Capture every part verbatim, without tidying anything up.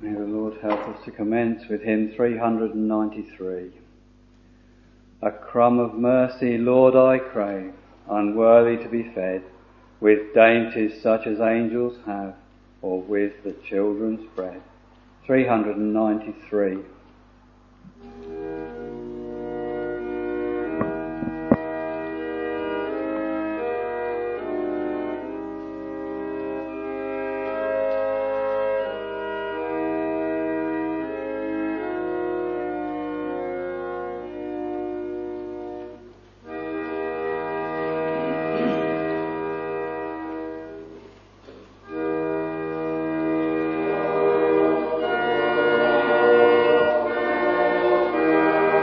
May the Lord help us to commence with hymn three hundred ninety-three. A crumb of mercy, Lord, I crave, unworthy to be fed with dainties such as angels have, or with the children's bread. three hundred ninety-three. Thank you.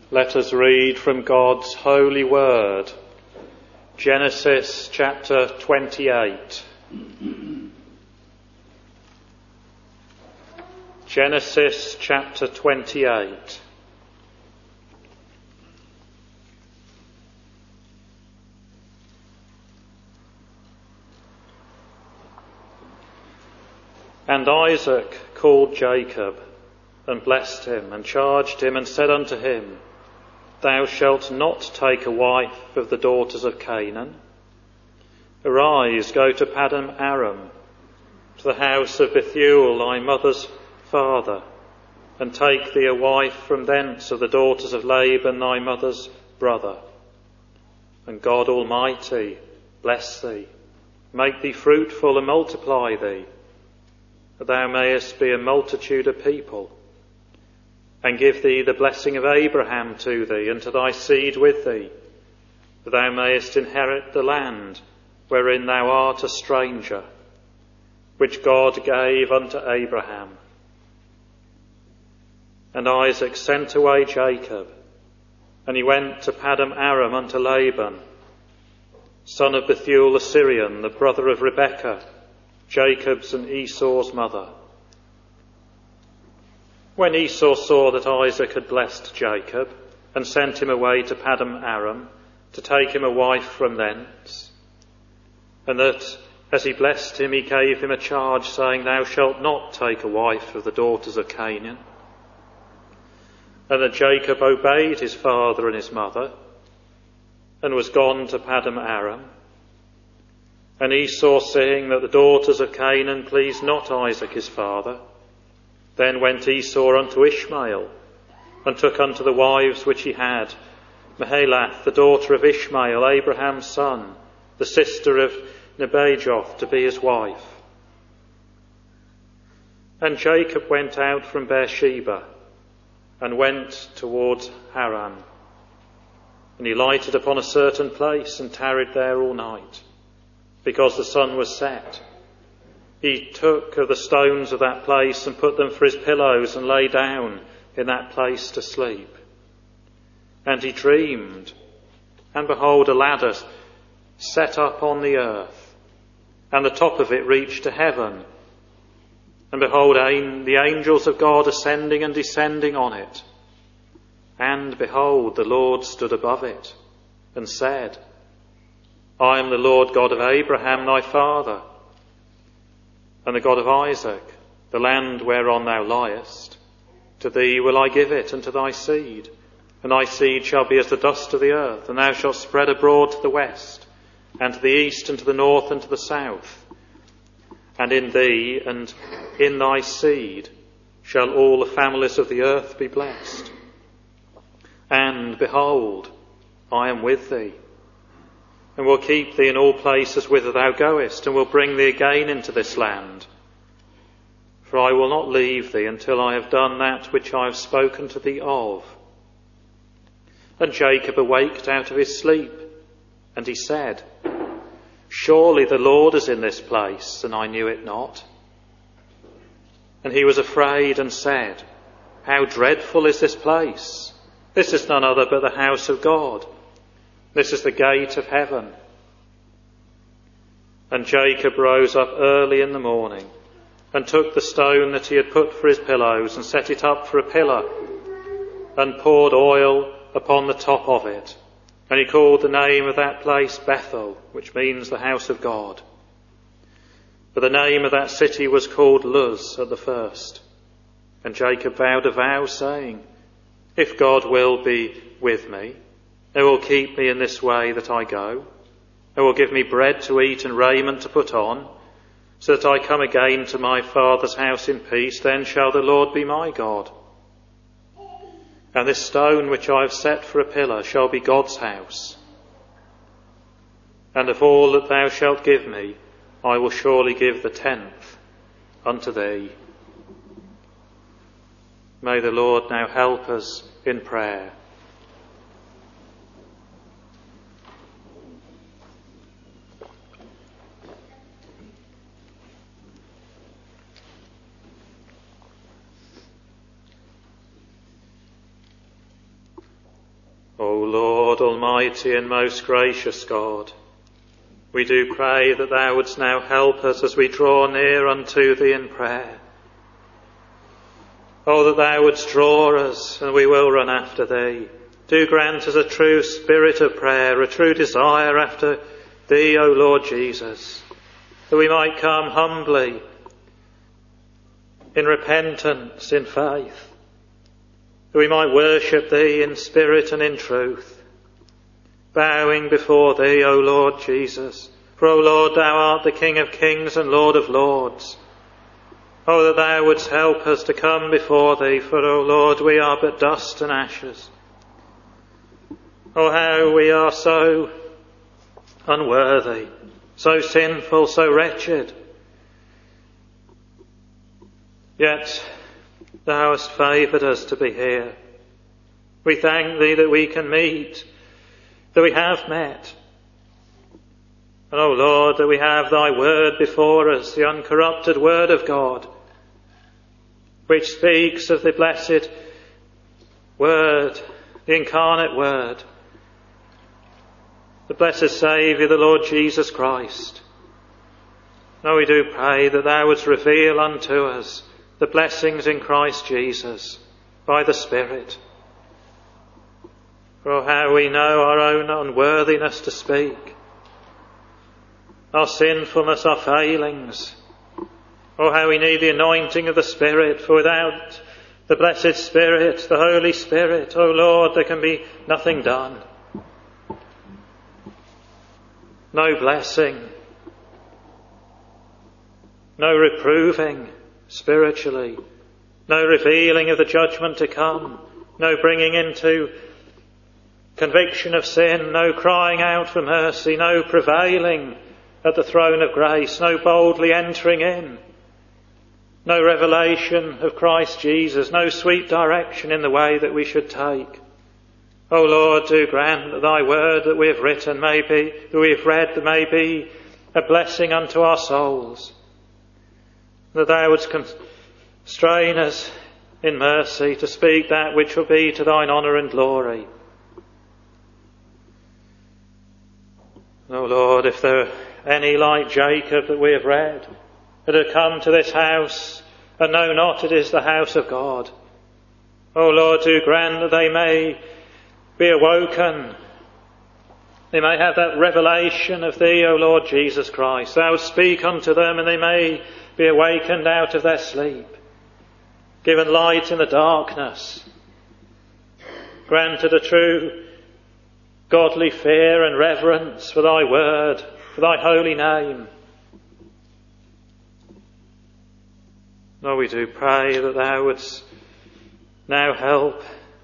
Let us read from God's holy word, Genesis chapter twenty-eight. Genesis chapter twenty-eight. And Isaac called Jacob, and blessed him, and charged him, and said unto him, Thou shalt not take a wife of the daughters of Canaan. Arise, go to Paddan Aram, to the house of Bethuel thy mother's father, and take thee a wife from thence of the daughters of Laban thy mother's brother. And God Almighty bless thee, make thee fruitful, and multiply thee, that thou mayest be a multitude of people, and give thee the blessing of Abraham to thee, and to thy seed with thee, that thou mayest inherit the land wherein thou art a stranger, which God gave unto Abraham. And Isaac sent away Jacob, and he went to Paddan Aram unto Laban, son of Bethuel the Syrian, the brother of Rebekah, Jacob's and Esau's mother. When Esau saw that Isaac had blessed Jacob, and sent him away to Paddan Aram, to take him a wife from thence, and that as he blessed him he gave him a charge, saying, Thou shalt not take a wife of the daughters of Canaan, and that Jacob obeyed his father and his mother, and was gone to Paddan Aram. And Esau, seeing that the daughters of Canaan pleased not Isaac his father, then went Esau unto Ishmael, and took unto the wives which he had Mahalath, the daughter of Ishmael, Abraham's son, the sister of Nebajoth, to be his wife. And Jacob went out from Beersheba, and went towards Haran. And he lighted upon a certain place, and tarried there all night, because the sun was set. He took of the stones of that place, and put them for his pillows, and lay down in that place to sleep. And he dreamed, and behold, a ladder set up on the earth, and the top of it reached to heaven. And behold, the angels of God ascending and descending on it. And behold, the Lord stood above it, and said, I am the Lord God of Abraham thy father, and the God of Isaac. The land whereon thou liest, to thee will I give it, and to thy seed. And thy seed shall be as the dust of the earth, and thou shalt spread abroad to the west, and to the east, and to the north, and to the south. And in thee and in thy seed shall all the families of the earth be blessed. And behold, I am with thee, and will keep thee in all places whither thou goest, and will bring thee again into this land. For I will not leave thee until I have done that which I have spoken to thee of. And Jacob awaked out of his sleep, and he said, Surely the Lord is in this place, and I knew it not. And he was afraid and said, How dreadful is this place! This is none other but the house of God. This is the gate of heaven. And Jacob rose up early in the morning, and took the stone that he had put for his pillows, and set it up for a pillar, and poured oil upon the top of it. And he called the name of that place Bethel, which means the house of God. But the name of that city was called Luz at the first. And Jacob vowed a vow, saying, If God will be with me, he will keep me in this way that I go. He will give me bread to eat and raiment to put on, so that I come again to my father's house in peace. Then shall the Lord be my God. And this stone which I have set for a pillar shall be God's house. And of all that thou shalt give me, I will surely give the tenth unto thee. May the Lord now help us in prayer. Lord, almighty and most gracious God, we do pray that thou wouldst now help us as we draw near unto thee in prayer. Oh, that thou wouldst draw us, and we will run after thee. Do grant us a true spirit of prayer, a true desire after thee, O Lord Jesus, that we might come humbly, in repentance, in faith, that we might worship thee in spirit and in truth, bowing before thee, O Lord Jesus. For, O Lord, thou art the King of kings and Lord of lords. Oh, that thou wouldst help us to come before thee, for, O Lord, we are but dust and ashes. Oh, how we are so unworthy, so sinful, so wretched. Yet thou hast favoured us to be here. We thank thee that we can meet, that we have met. And, O Lord, that we have thy word before us, the uncorrupted word of God, which speaks of the blessed word, the incarnate word, the blessed Saviour, the Lord Jesus Christ. Now we do pray that thou wouldst reveal unto us the blessings in Christ Jesus by the Spirit. For how we know our own unworthiness to speak, our sinfulness, our failings. Oh, how we need the anointing of the Spirit, for without the blessed Spirit, the Holy Spirit, O Lord, there can be nothing done. No blessing, no reproving spiritually, no revealing of the judgment to come, no bringing into conviction of sin, no crying out for mercy, no prevailing at the throne of grace, no boldly entering in, no revelation of Christ Jesus, no sweet direction in the way that we should take. O Lord, do grant that thy word that we have written may be, that we have read, that may be a blessing unto our souls, that thou wouldst constrain us in mercy to speak that which will be to thine honour and glory. O Lord, if there are any like Jacob that we have read, that have come to this house and know not it is the house of God, O Lord, do grant that they may be awoken. They may have that revelation of thee, O Lord Jesus Christ. Thou speak unto them and they may be awakened out of their sleep, given light in the darkness, granted a true godly fear and reverence for thy word, for thy holy name. Lord, we do pray that thou wouldst now help.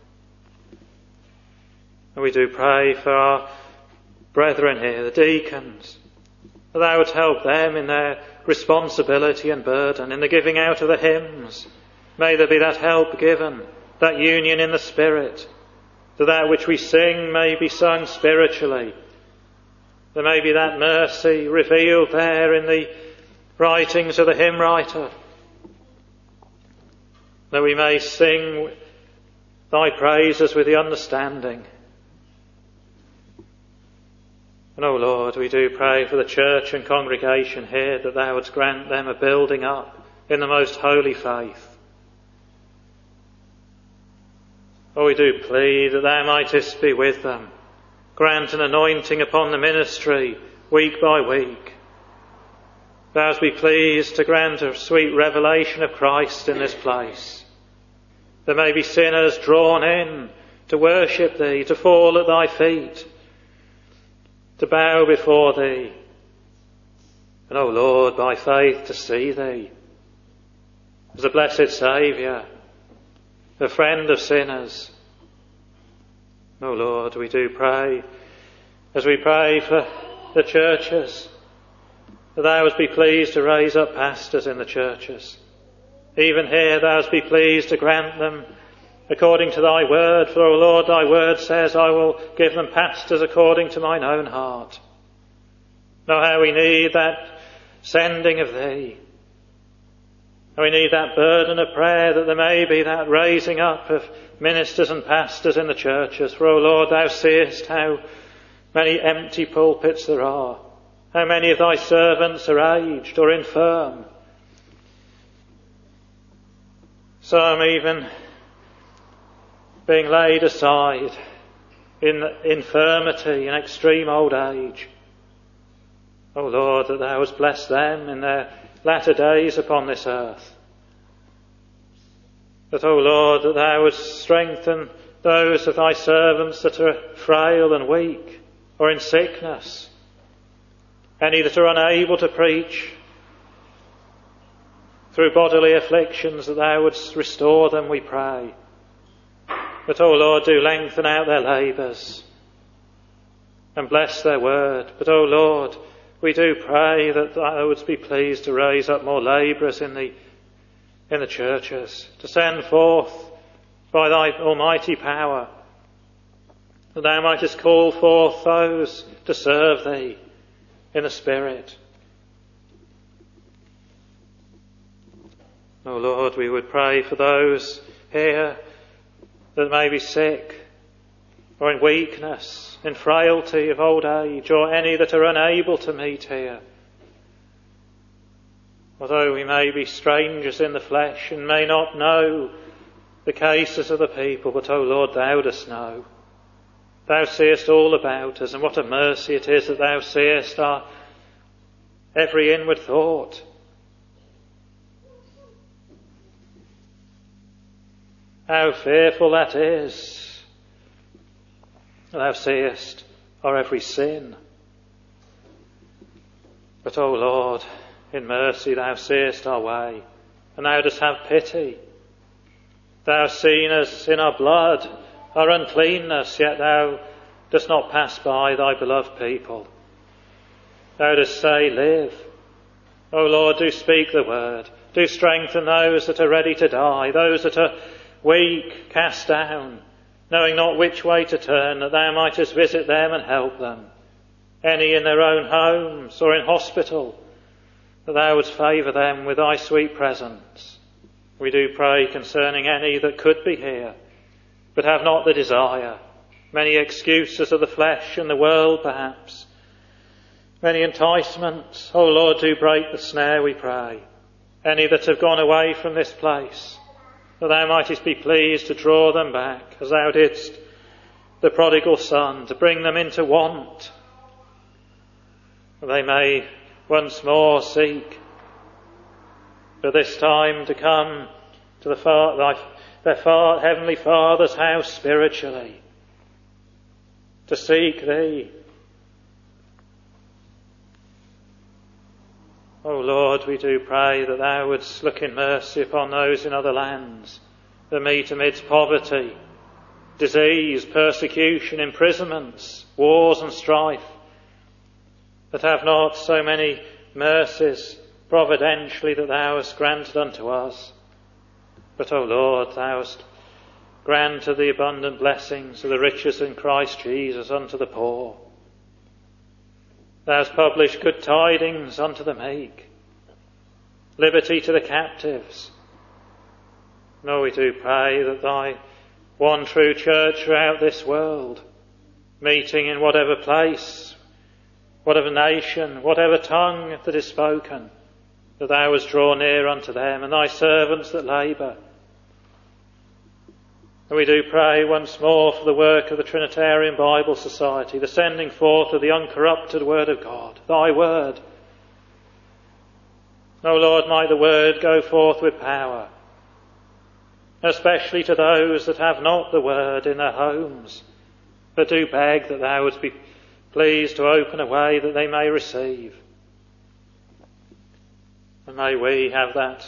And we do pray for our brethren here, the deacons, that thou wouldst help them in their responsibility and burden, in the giving out of the hymns. May there be that help given, that union in the Spirit, that that which we sing may be sung spiritually. There may be that mercy revealed there in the writings of the hymn writer, that we may sing thy praises with the understanding. And, O Lord, we do pray for the church and congregation here, that thou wouldst grant them a building up in the most holy faith. Oh, we do plead that thou mightest be with them. Grant an anointing upon the ministry week by week. Thou be pleased to grant a sweet revelation of Christ in this place. There may be sinners drawn in to worship thee, to fall at thy feet, to bow before thee, and, O Lord, by faith to see thee as a blessed Saviour, the friend of sinners. O Lord, we do pray, as we pray for the churches, that thou wouldst be pleased to raise up pastors in the churches. Even here thou wouldst be pleased to grant them according to thy word, for, O Lord, thy word says, I will give them pastors according to mine own heart. Know how we need that sending of thee. We need that burden of prayer, that there may be that raising up of ministers and pastors in the churches. For, O Lord, thou seest how many empty pulpits there are, how many of thy servants are aged or infirm, some even being laid aside in infirmity and extreme old age. O Lord, that thou hast blessed them in their latter days upon this earth. That, O Lord, that thou wouldst strengthen those of thy servants that are frail and weak or in sickness, any that are unable to preach through bodily afflictions, that thou wouldst restore them, we pray. But, O Lord, do lengthen out their labours and bless their word. But, O Lord, we do pray that thou wouldst be pleased to raise up more labourers in the in the churches, to send forth by thy almighty power, that thou mightest call forth those to serve thee in the Spirit. O Lord, we would pray for those here that may be sick, or in weakness, in frailty of old age, or any that are unable to meet here. Although we may be strangers in the flesh and may not know the cases of the people, but, O Lord, thou dost know. Thou seest all about us, and what a mercy it is that thou seest our every inward thought. How fearful that is. Thou seest our every sin. But, O Lord, in mercy thou seest our way, and thou dost have pity. Thou hast seen us in our blood, our uncleanness, yet thou dost not pass by thy beloved people. Thou dost say, live. O Lord, do speak the word. Do strengthen those that are ready to die, those that are weak, cast down, knowing not which way to turn, that thou mightest visit them and help them. Any in their own homes or in hospital, that thou wouldst favour them with thy sweet presence. We do pray concerning any that could be here, but have not the desire. Many excuses of the flesh and the world, perhaps. Many enticements. O Lord, do break the snare, we pray. Any that have gone away from this place, that thou mightest be pleased to draw them back, as thou didst the prodigal son, to bring them into want, that they may once more seek, but this time to come to the far, thy, their far, heavenly Father's house spiritually, to seek thee. O Lord, we do pray that thou wouldst look in mercy upon those in other lands that meet amidst poverty, disease, persecution, imprisonments, wars and strife, that have not so many mercies providentially that thou hast granted unto us. But, O Lord, thou hast granted the abundant blessings of the riches in Christ Jesus unto the poor. Thou hast published good tidings unto the meek, liberty to the captives. No, we do pray that thy one true church throughout this world, meeting in whatever place, whatever nation, whatever tongue that is spoken, that thou wouldst draw near unto them, and thy servants that labour. And we do pray once more for the work of the Trinitarian Bible Society, the sending forth of the uncorrupted Word of God, thy Word. O Lord, might the Word go forth with power, especially to those that have not the Word in their homes, but do beg that thou wouldst be pleased to open a way that they may receive. And may we have that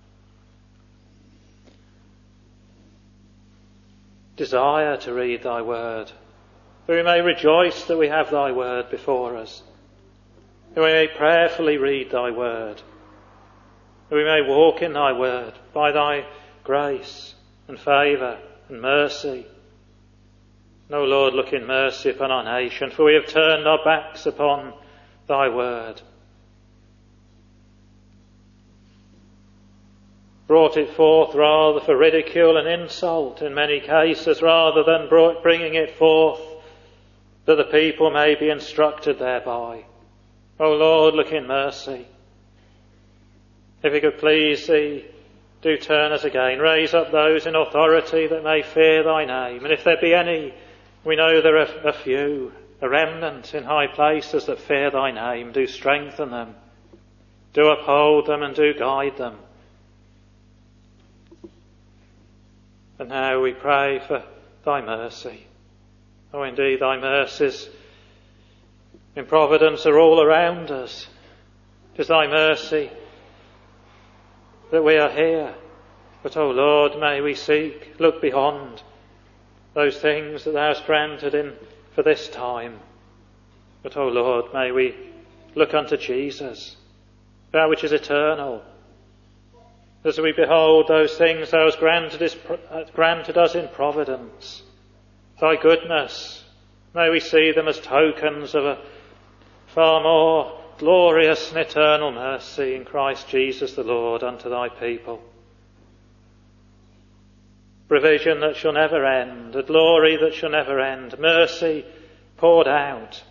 desire to read thy word, that we may rejoice that we have thy word before us, that we may prayerfully read thy word, that we may walk in thy word by thy grace and favour and mercy. O Lord, look in mercy upon our nation, for we have turned our backs upon thy word. brought it forth rather for ridicule and insult in many cases, rather than brought, bringing it forth that the people may be instructed thereby. O Lord, look in mercy. If it could please thee, do turn us again. Raise up those in authority that may fear thy name. And if there be any, we know there are a few, a remnant in high places that fear thy name. Do strengthen them. Do uphold them and do guide them. And now we pray for thy mercy. Oh, indeed, thy mercies in providence are all around us. It is thy mercy that we are here. But, O Lord, may we seek, look beyond those things that thou hast granted in for this time. But, O Lord, may we look unto Jesus, that which is eternal. As we behold those things thou hast granted, is, granted us in providence, thy goodness, may we see them as tokens of a far more glorious and eternal mercy in Christ Jesus the Lord unto thy people. Provision that shall never end, a glory that shall never end, mercy poured out,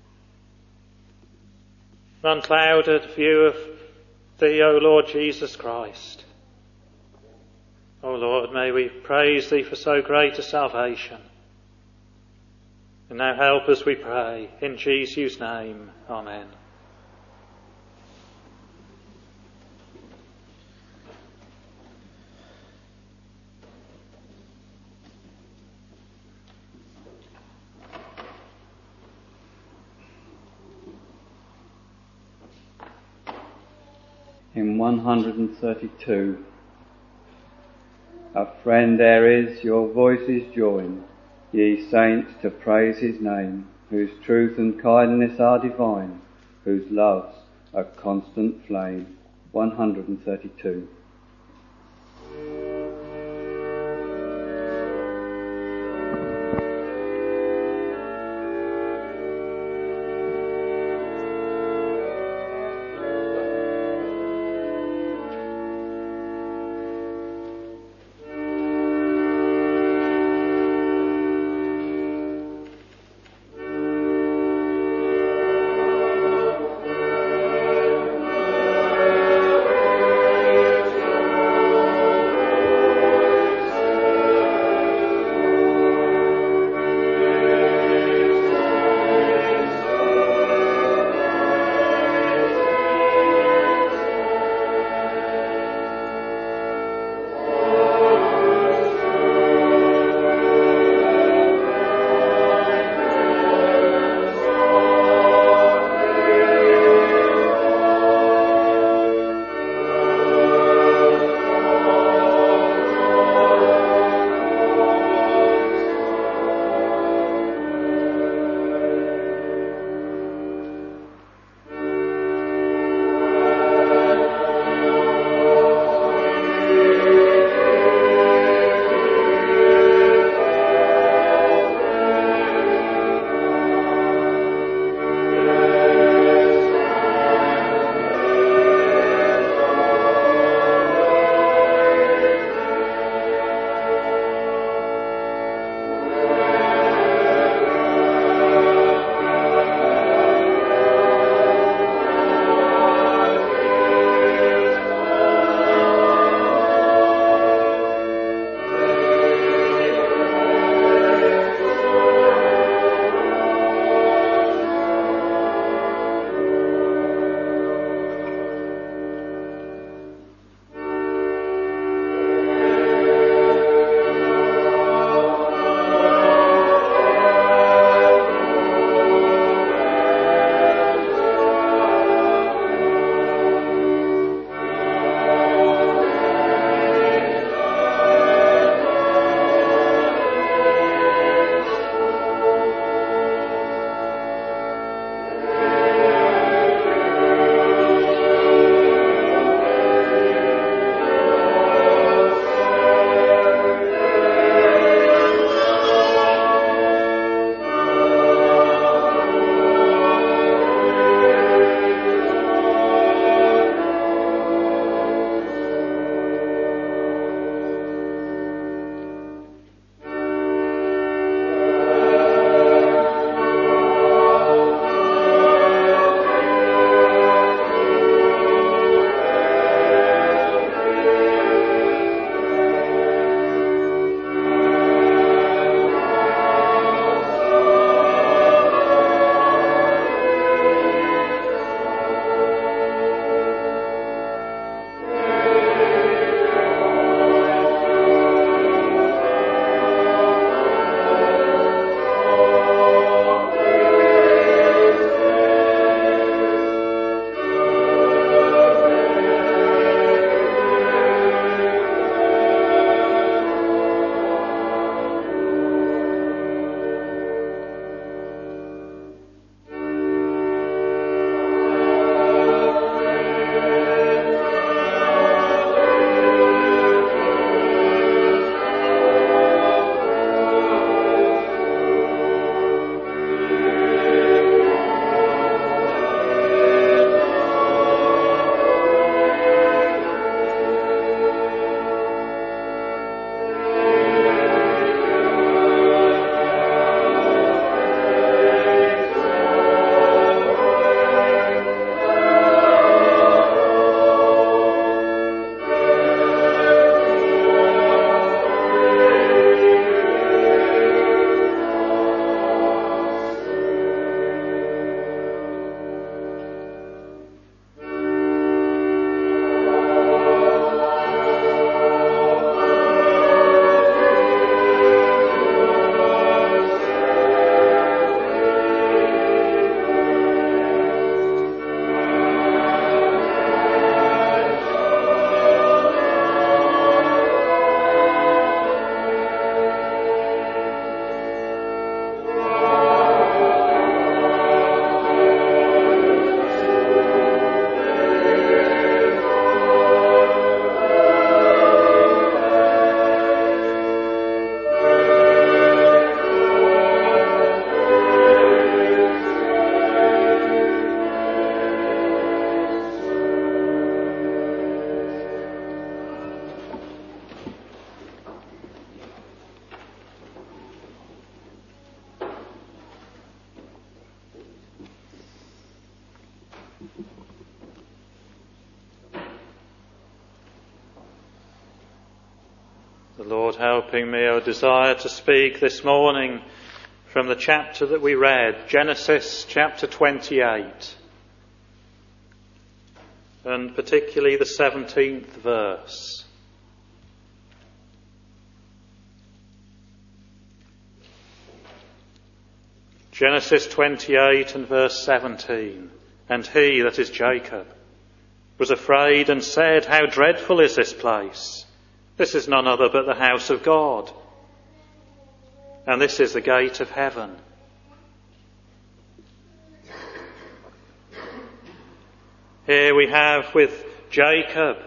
an unclouded view of thee, O Lord Jesus Christ. O Lord, may we praise thee for so great a salvation. And now help us, we pray, in Jesus' name. Amen. In one hundred thirty-two, a friend there is, your voices join, ye saints, to praise his name, whose truth and kindness are divine, whose love's a constant flame. one hundred thirty-two. The Lord helping me, I desire to speak this morning from the chapter that we read, Genesis chapter twenty-eight, and particularly the seventeenth verse. Genesis twenty-eight and verse seventeen. And he, that is Jacob, was afraid and said, "How dreadful is this place! This is none other but the house of God, and this is the gate of heaven." Here we have with Jacob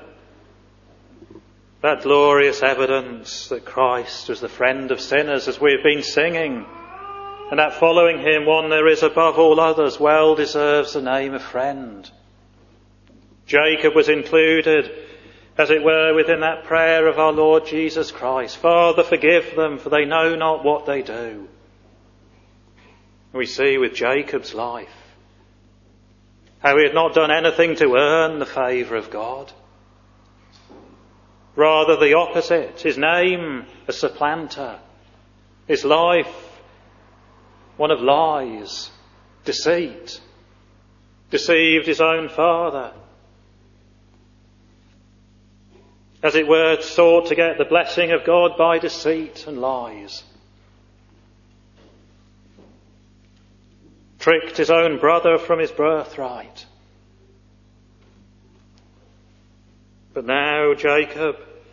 that glorious evidence that Christ was the friend of sinners, as we have been singing, and that following him one there is above all others well deserves the name of friend. Jacob was included, as it were, within that prayer of our Lord Jesus Christ. "Father, forgive them, for they know not what they do." We see with Jacob's life how he had not done anything to earn the favour of God. Rather the opposite, his name a supplanter, his life one of lies, deceit, deceived his own father. As it were, sought to get the blessing of God by deceit and lies. Tricked his own brother from his birthright. But now Jacob,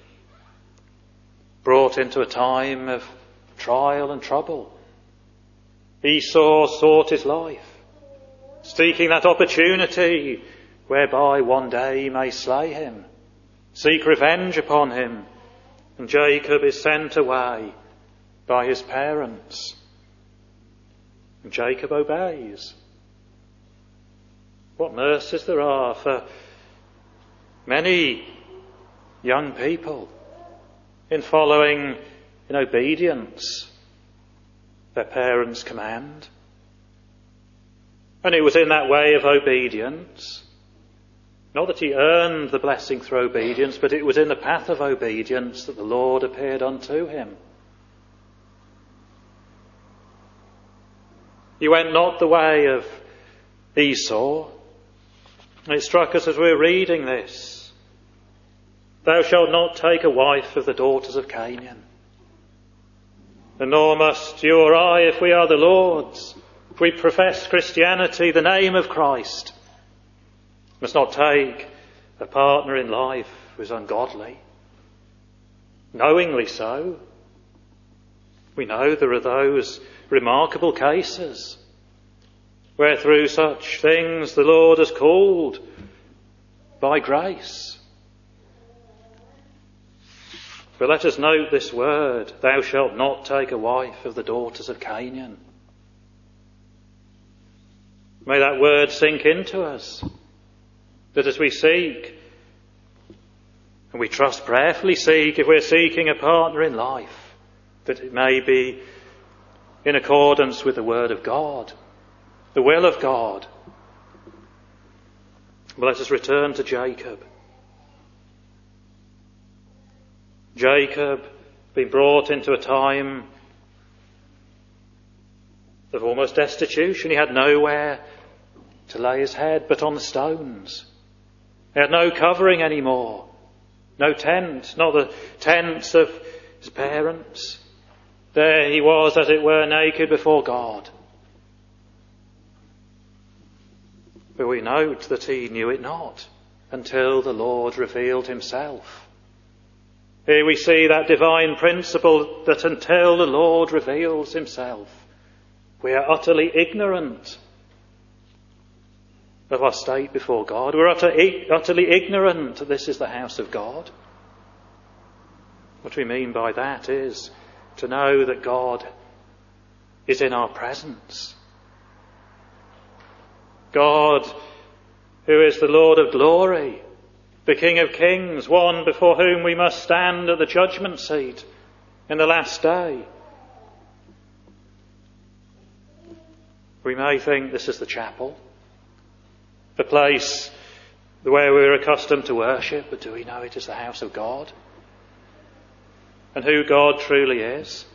brought into a time of trial and trouble, Esau sought his life, seeking that opportunity whereby one day he may slay him, seek revenge upon him, and Jacob is sent away by his parents. And Jacob obeys. What mercies there are for many young people in following in obedience their parents' command. And it was in that way of obedience, not that he earned the blessing through obedience, but it was in the path of obedience that the Lord appeared unto him. He went not the way of Esau. And it struck us as we were reading this: "Thou shalt not take a wife of the daughters of Canaan." And nor must you or I, if we are the Lord's, if we profess Christianity, the name of Christ, must not take a partner in life who is ungodly. Knowingly so. We know there are those remarkable cases where through such things the Lord has called by grace. But let us note this word, "Thou shalt not take a wife of the daughters of Canaan." May that word sink into us, that as we seek, and we trust prayerfully seek, if we're seeking a partner in life, that it may be in accordance with the word of God, the will of God. But let us return to Jacob. Jacob being brought into a time of almost destitution. He had nowhere to lay his head but on the stones. He had no covering anymore. No tent, not the tents of his parents. There he was, as it were, naked before God. But we note that he knew it not until the Lord revealed himself. Here we see that divine principle that until the Lord reveals himself, we are utterly ignorant of our state before God. We're utter, utterly ignorant that this is the house of God. What we mean by that is to know that God is in our presence. God, who is the Lord of glory, the King of kings, one before whom we must stand at the judgment seat in the last day. We may think this is the chapel, the place where we're accustomed to worship, but do we know it is the house of God? and who God truly is.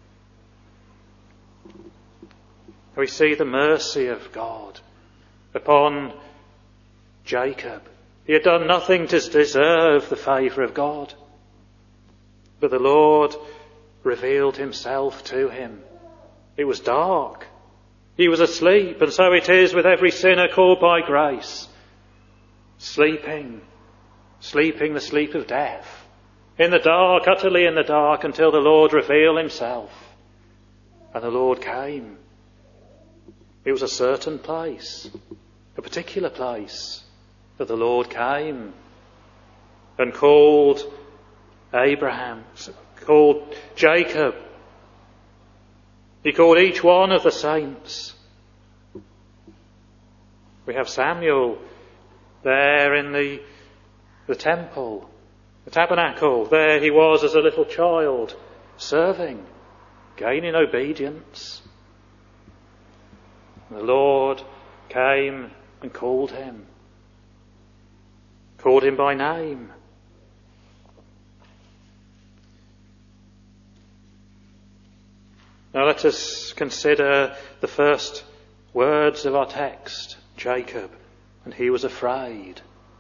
We see the mercy of God upon Jacob. He had done nothing to deserve the favour of God, but the Lord revealed himself to him. It was dark. He was asleep, and so it is with every sinner called by grace. Sleeping, sleeping the sleep of death. In the dark, utterly in the dark, until the Lord revealed himself. And the Lord came. It was a certain place, a particular place, that the Lord came and called Abraham, called Jacob. He called each one of the saints. We have Samuel there in the, the temple, the tabernacle. There he was as a little child, serving, gaining obedience. And the Lord came and called him, called him by name. Now let us consider the first words of our text, Jacob, and he was afraid.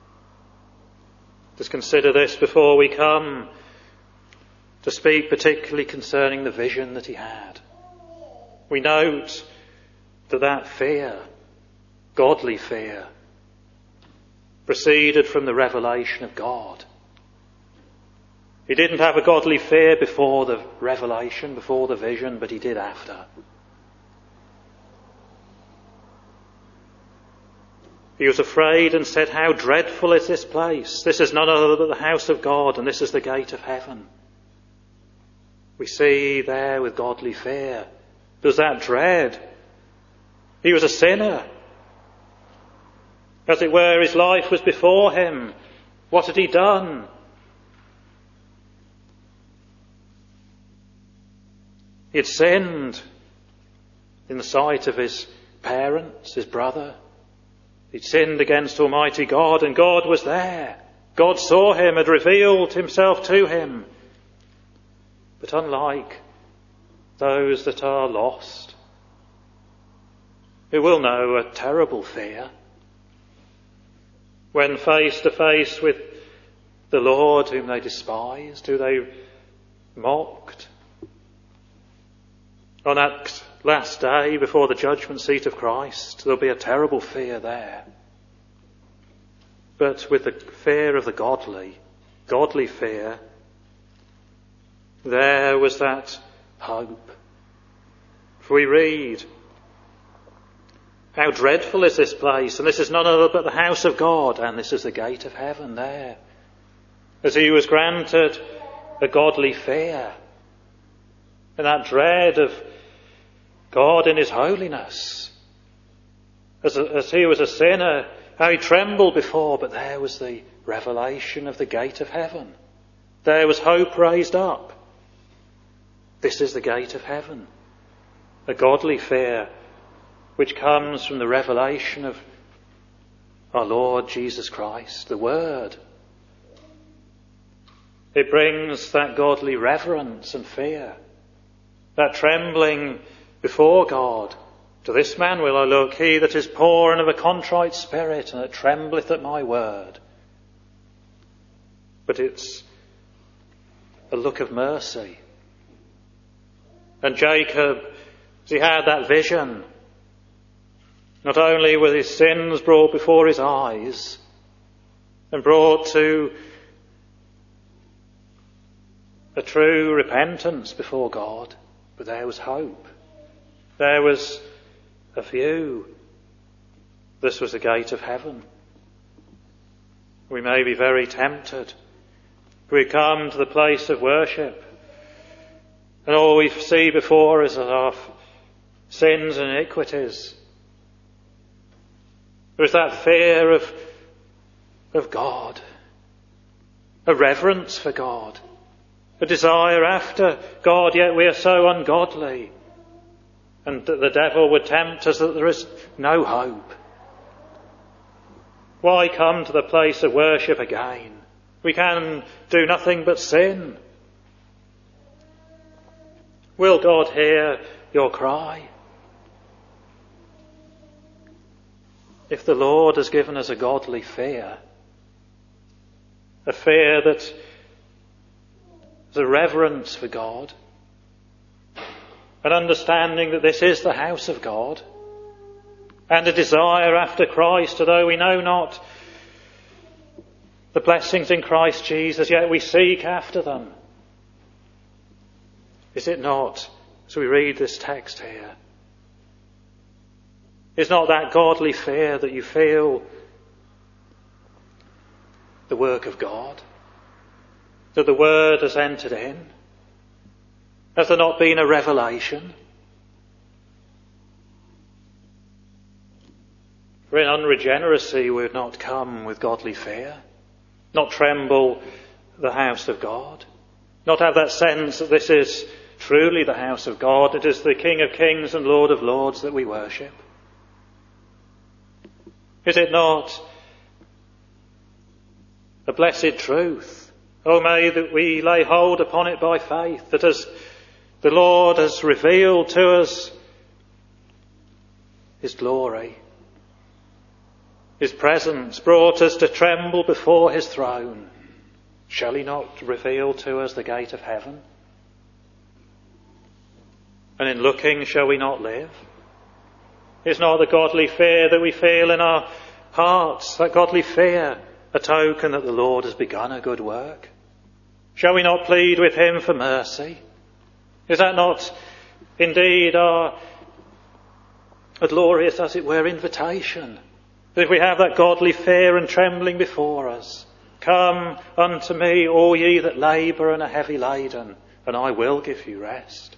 Let's consider this before we come to speak particularly concerning the vision that he had. We note that that fear, godly fear, proceeded from the revelation of God. He didn't have a godly fear before the revelation, before the vision, but he did after. He was afraid and said, "How dreadful is this place? This is none other than the house of God, and this is the gate of heaven." We see there with godly fear, there's that dread. He was a sinner. As it were, his life was before him. What had he done? He had sinned in the sight of his parents, his brother. He'd sinned against Almighty God, and God was there. God saw him, had revealed himself to him. But unlike those that are lost, who will know a terrible fear when face to face with the Lord whom they despised, who they mocked, on that last day before the judgment seat of Christ, there'll be a terrible fear there. But with the fear of the godly, godly fear, there was that hope. For we read, "How dreadful is this place, and this is none other but the house of God, and this is the gate of heaven," there. As he was granted a godly fear, and that dread of God in his holiness. As, a, as he was a sinner, how he trembled before, but there was the revelation of the gate of heaven. There was hope raised up. This is the gate of heaven. A godly fear which comes from the revelation of our Lord Jesus Christ, the Word. It brings that godly reverence and fear, that trembling before God. "To this man will I look, he that is poor and of a contrite spirit, and that trembleth at my word." But it's a look of mercy. And Jacob, as he had that vision, not only were his sins brought before his eyes and brought to a true repentance before God, but there was hope. There was a view. This was the gate of heaven. We may be very tempted. We come to the place of worship, and all we see before us are our sins and iniquities. There is that fear of, of God, a reverence for God, a desire after God, yet we are so ungodly. And the devil would tempt us that there is no hope. Why come to the place of worship again? We can do nothing but sin. Will God hear your cry? If the Lord has given us a godly fear, a fear that is a reverence for God, an understanding that this is the house of God, and a desire after Christ, although we know not the blessings in Christ Jesus, yet we seek after them. Is it not, as we read this text here, is not that godly fear that you feel the work of God? That the Word has entered in? Has there not been a revelation? For in unregeneracy we would not come with godly fear, not tremble the house of God, not have that sense that this is truly the house of God, it is the King of Kings and Lord of Lords that we worship. Is it not a blessed truth? Oh, may that we lay hold upon it by faith, that as the Lord has revealed to us His glory, His presence, brought us to tremble before His throne, shall He not reveal to us the gate of heaven? And in looking, shall we not live? Is not the godly fear that we feel in our hearts, that godly fear, a token that the Lord has begun a good work? Shall we not plead with Him for mercy? Is that not indeed our a glorious, as it were, invitation? That if we have that godly fear and trembling before us, come unto me, all ye that labour and are heavy laden, and I will give you rest.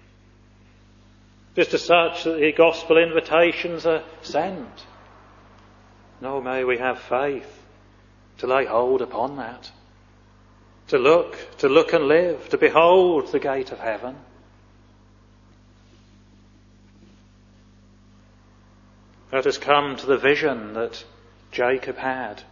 Just as such that the gospel invitations are sent. No, may we have faith to lay hold upon that. To look, to look and live, to behold the gate of heaven. Let us come to the vision that Jacob had.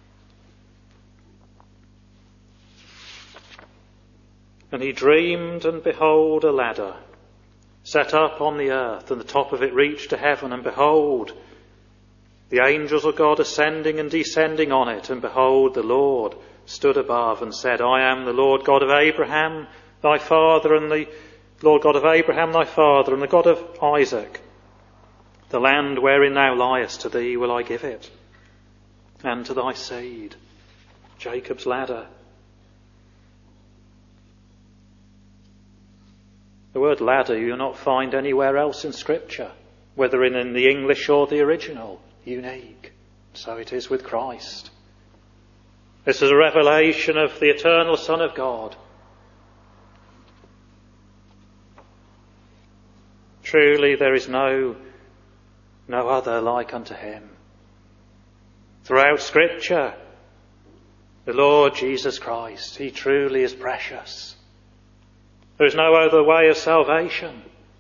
And he dreamed, and behold, a ladder set up on the earth, and the top of it reached to heaven, and behold, the angels of God ascending and descending on it, and behold, the Lord stood above and said, I am the Lord God of Abraham, thy father, and the Lord God of Abraham, thy father, and the God of Isaac. The land wherein thou liest, to thee will I give it, and to thy seed. Jacob's ladder. The word ladder you'll not find anywhere else in Scripture, whether in, in the English or the original. Unique. So it is with Christ. This is a revelation of the eternal Son of God. Truly there is no, no other like unto Him. Throughout Scripture, the Lord Jesus Christ, He truly is precious. There is no other way of salvation.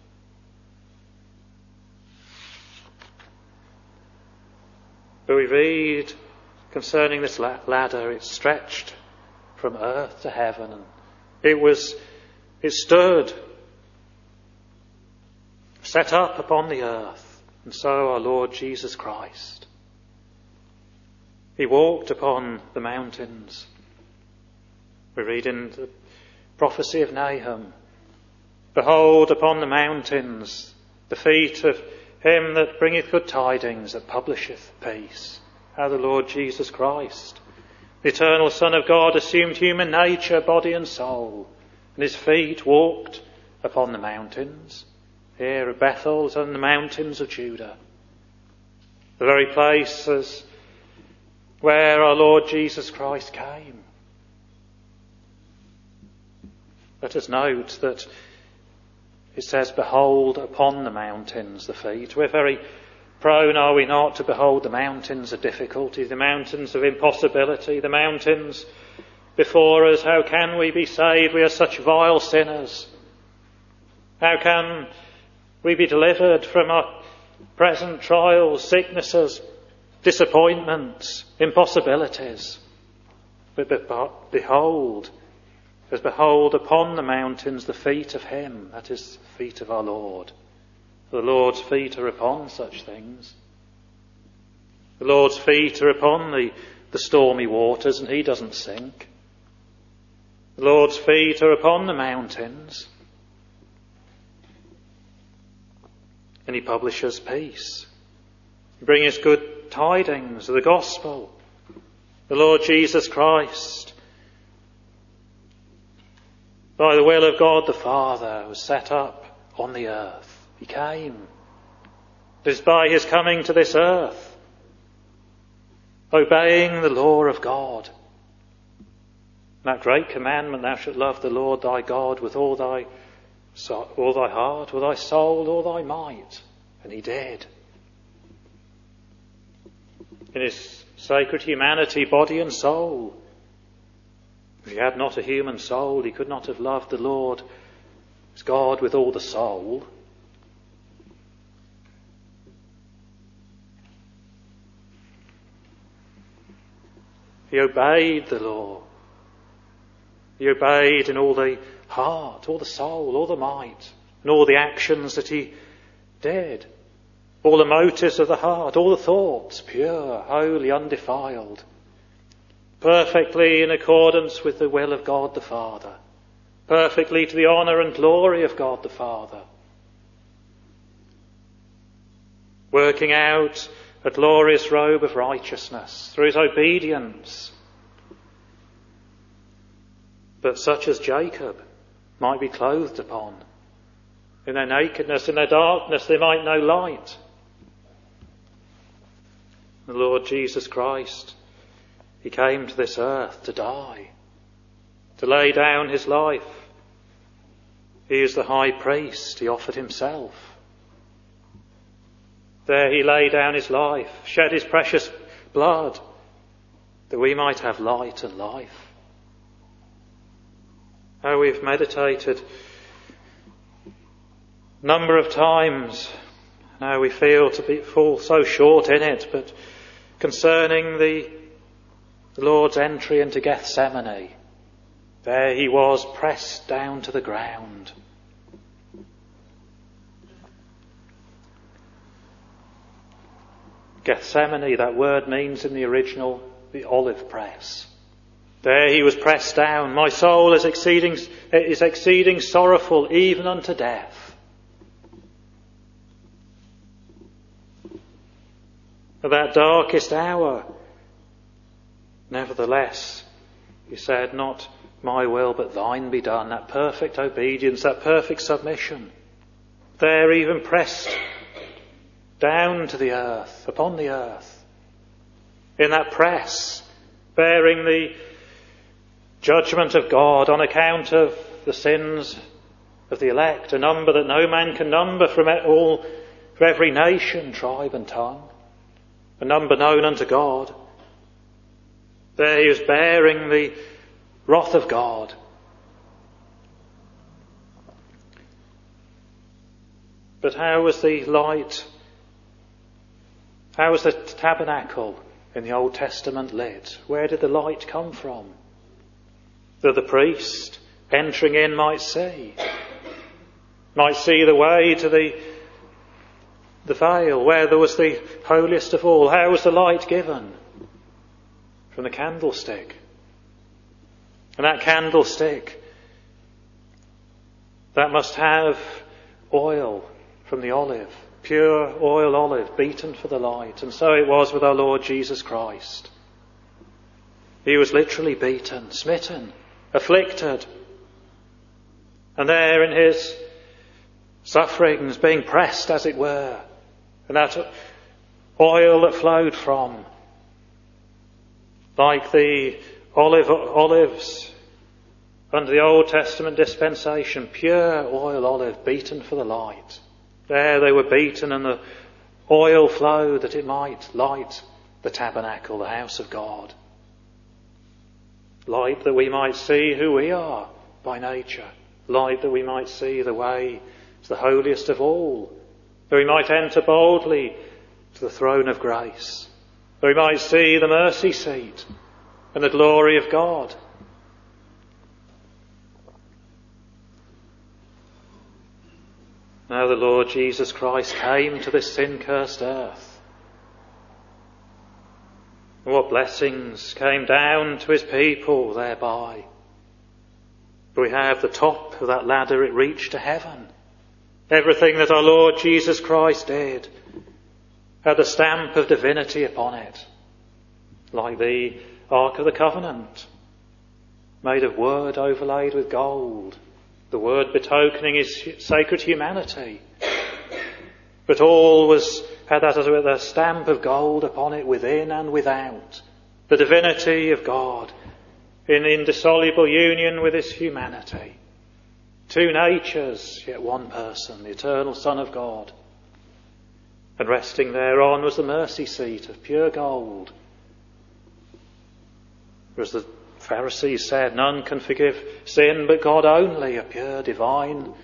But we read concerning this ladder, it stretched from earth to heaven, and it was, it stood, set up upon the earth, and so our Lord Jesus Christ. He walked upon the mountains. We read in the prophecy of Nahum, behold upon the mountains the feet of him that bringeth good tidings, that publisheth peace. How the Lord Jesus Christ, the eternal Son of God, assumed human nature, body and soul, and His feet walked upon the mountains. Here at Bethel and on the mountains of Judah, the very places where our Lord Jesus Christ came. Let us note that it says, behold upon the mountains the feet. We're very prone, are we not, to behold the mountains of difficulty, the mountains of impossibility, the mountains before us. How can we be saved? We are such vile sinners. How can we be delivered from our present trials, sicknesses, disappointments, impossibilities? But behold, As behold upon the mountains the feet of him, that is the feet of our Lord. For the Lord's feet are upon such things. The Lord's feet are upon the, the stormy waters, and he doesn't sink. The Lord's feet are upon the mountains, and he publishes peace. He brings good tidings of the gospel. The Lord Jesus Christ, by the will of God the Father, was set up on the earth. He came. It is by his coming to this earth, obeying the law of God. That great commandment, thou shalt love the Lord thy God with all thy, all thy heart, with thy soul, all thy might. And he did. In his sacred humanity, body and soul. If he had not a human soul, he could not have loved the Lord as God with all the soul. He obeyed the law. He obeyed in all the heart, all the soul, all the might, and all the actions that he did. All the motives of the heart, all the thoughts, pure, holy, undefiled. Perfectly in accordance with the will of God the Father. Perfectly to the honour and glory of God the Father. Working out a glorious robe of righteousness through his obedience. But such as Jacob might be clothed upon. In their nakedness, in their darkness, they might know light. The Lord Jesus Christ, he came to this earth to die, to lay down his life. He is the high priest. He offered himself. There he laid down his life, shed his precious blood, that we might have light and life. How we've meditated a number of times, how we feel to be fall so short in it, but concerning the, the Lord's entry into Gethsemane, there he was pressed down to the ground. Gethsemane, that word means in the original the olive press. There he was pressed down. My soul is exceeding, is exceeding sorrowful, even unto death. At that darkest hour, nevertheless, he said, not my will but thine be done. That perfect obedience, that perfect submission. There even pressed down to the earth, upon the earth. In that press, bearing the judgment of God on account of the sins of the elect, a number that no man can number from all, from every nation, tribe and tongue, a number known unto God. There he was bearing the wrath of God. But how was the light, how was the tabernacle in the Old Testament lit? Where did the light come from? That the priest entering in might see. Might see the way to the, the veil, where there was the holiest of all. How was the light given? From the candlestick. And that candlestick, that must have oil from the olive. Pure oil olive, beaten for the light. And so it was with our Lord Jesus Christ. He was literally beaten, smitten, afflicted. And there in his sufferings, being pressed as it were, and that oil that flowed from, like the olive, olives under the Old Testament dispensation, pure oil olive beaten for the light. There they were beaten, and the oil flowed that it might light the tabernacle, the house of God. Light that we might see who we are by nature. Light that we might see the way to the holiest of all. That we might enter boldly to the throne of grace. That we might see the mercy seat and the glory of God. Now the Lord Jesus Christ came to this sin-cursed earth. What blessings came down to his people thereby. We have the top of that ladder, it reached to heaven. Everything that our Lord Jesus Christ did had the stamp of divinity upon it, like the Ark of the Covenant, made of wood overlaid with gold, the word betokening his sacred humanity. But all was had that as a stamp of gold upon it within and without, the divinity of God in indissoluble union with his humanity. Two natures, yet one person, the eternal Son of God. And resting thereon was the mercy seat of pure gold. As the Pharisees said, none can forgive sin but God only, a pure divine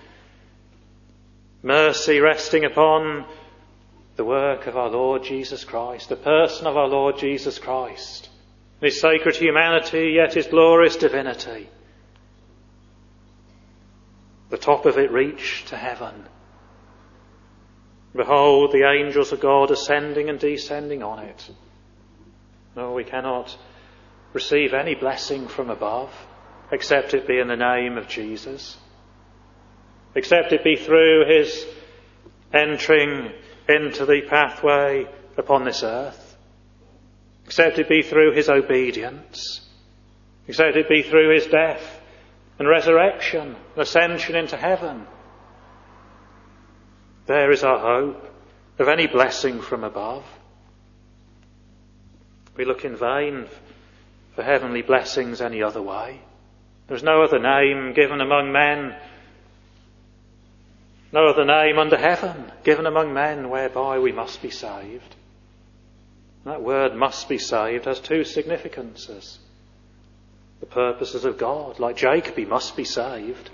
mercy resting upon the work of our Lord Jesus Christ, the person of our Lord Jesus Christ, his sacred humanity, yet his glorious divinity. The top of it reached to heaven. Behold the angels of God ascending and descending on it. No, we cannot receive any blessing from above, except it be in the name of Jesus, except it be through his entering into the pathway upon this earth, except it be through his obedience, except it be through his death and resurrection and ascension into heaven. There is our hope of any blessing from above. We look in vain for heavenly blessings any other way. There is no other name given among men, no other name under heaven given among men whereby we must be saved. That word "must be saved" has two significances. The purposes of God, like Jacob, he must be saved.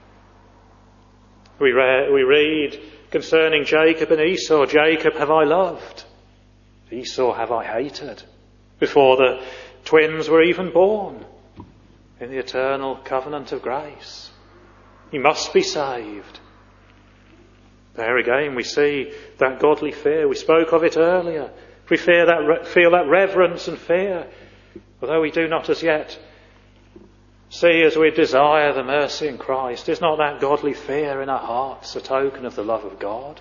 We, re- we read concerning Jacob and Esau, Jacob have I loved, Esau have I hated, before the twins were even born in the eternal covenant of grace. He must be saved. There again we see that godly fear. We spoke of it earlier. We fear that, feel that reverence and fear, although we do not as yet see as we desire the mercy in Christ. Is not that godly fear in our hearts a token of the love of God?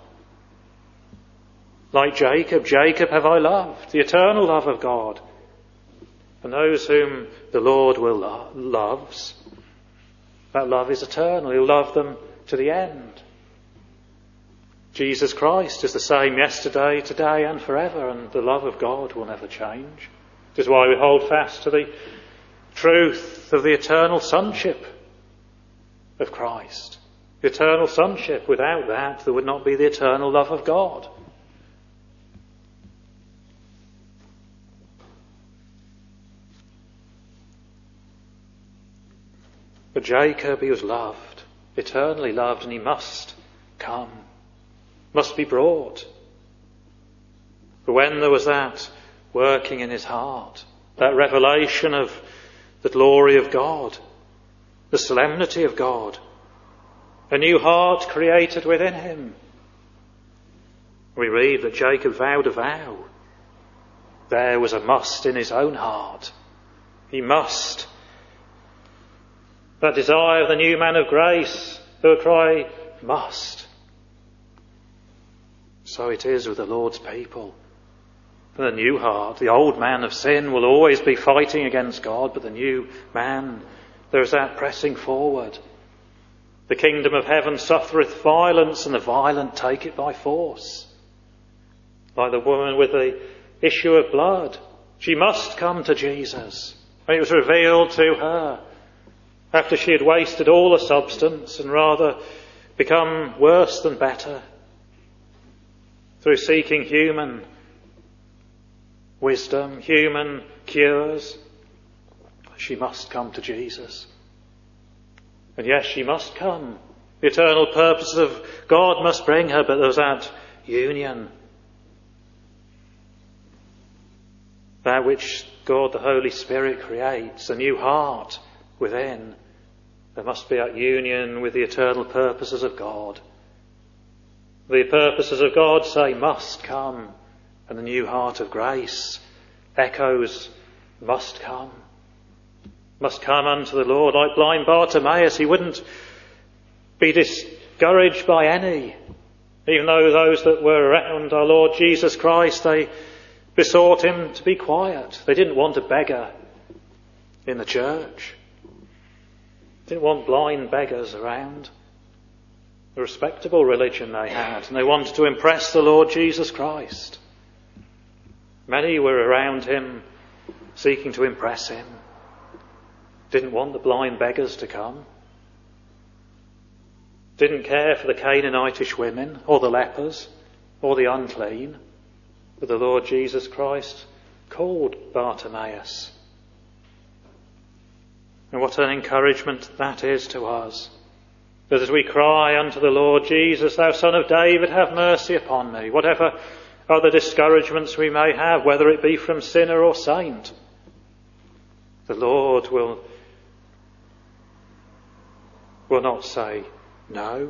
Like Jacob, Jacob have I loved, the eternal love of God. And those whom the Lord will lo- loves, that love is eternal. He'll love them to the end. Jesus Christ is the same yesterday, today and forever, and the love of God will never change. It is why we hold fast to the truth of the eternal sonship of Christ. The eternal sonship. Without that, there would not be the eternal love of God. But Jacob, he was loved, eternally loved, and he must come, must be brought. But when there was that working in his heart, that revelation of the glory of God, the solemnity of God, a new heart created within him, we read that Jacob vowed a vow. There was a must in his own heart. He must. That desire of the new man of grace, who would cry, must. So it is with the Lord's people. The new heart, the old man of sin will always be fighting against God, but the new man, there is that pressing forward. The kingdom of heaven suffereth violence, and the violent take it by force. Like the woman with the issue of blood, she must come to Jesus. It was revealed to her after she had wasted all the substance and rather become worse than better through seeking human wisdom, human cures. She must come to Jesus. And yes, she must come. The eternal purposes of God must bring her, but there's that union. That which God the Holy Spirit creates, a new heart within. There must be that union with the eternal purposes of God. The purposes of God say must come, and the new heart of grace echoes must come. Must come unto the Lord. Like blind Bartimaeus, he wouldn't be discouraged by any. Even though those that were around our Lord Jesus Christ, they besought him to be quiet. They didn't want a beggar in the church. They didn't want blind beggars around. A respectable religion they had, and they wanted to impress the Lord Jesus Christ. Many were around him seeking to impress him. Didn't want the blind beggars to come. Didn't care for the Canaanitish women or the lepers or the unclean. But the Lord Jesus Christ called Bartimaeus. And what an encouragement that is to us. That as we cry unto the Lord Jesus, Thou Son of David, have mercy upon me. Whatever other discouragements we may have, whether it be from sinner or saint, the Lord will, will not say no.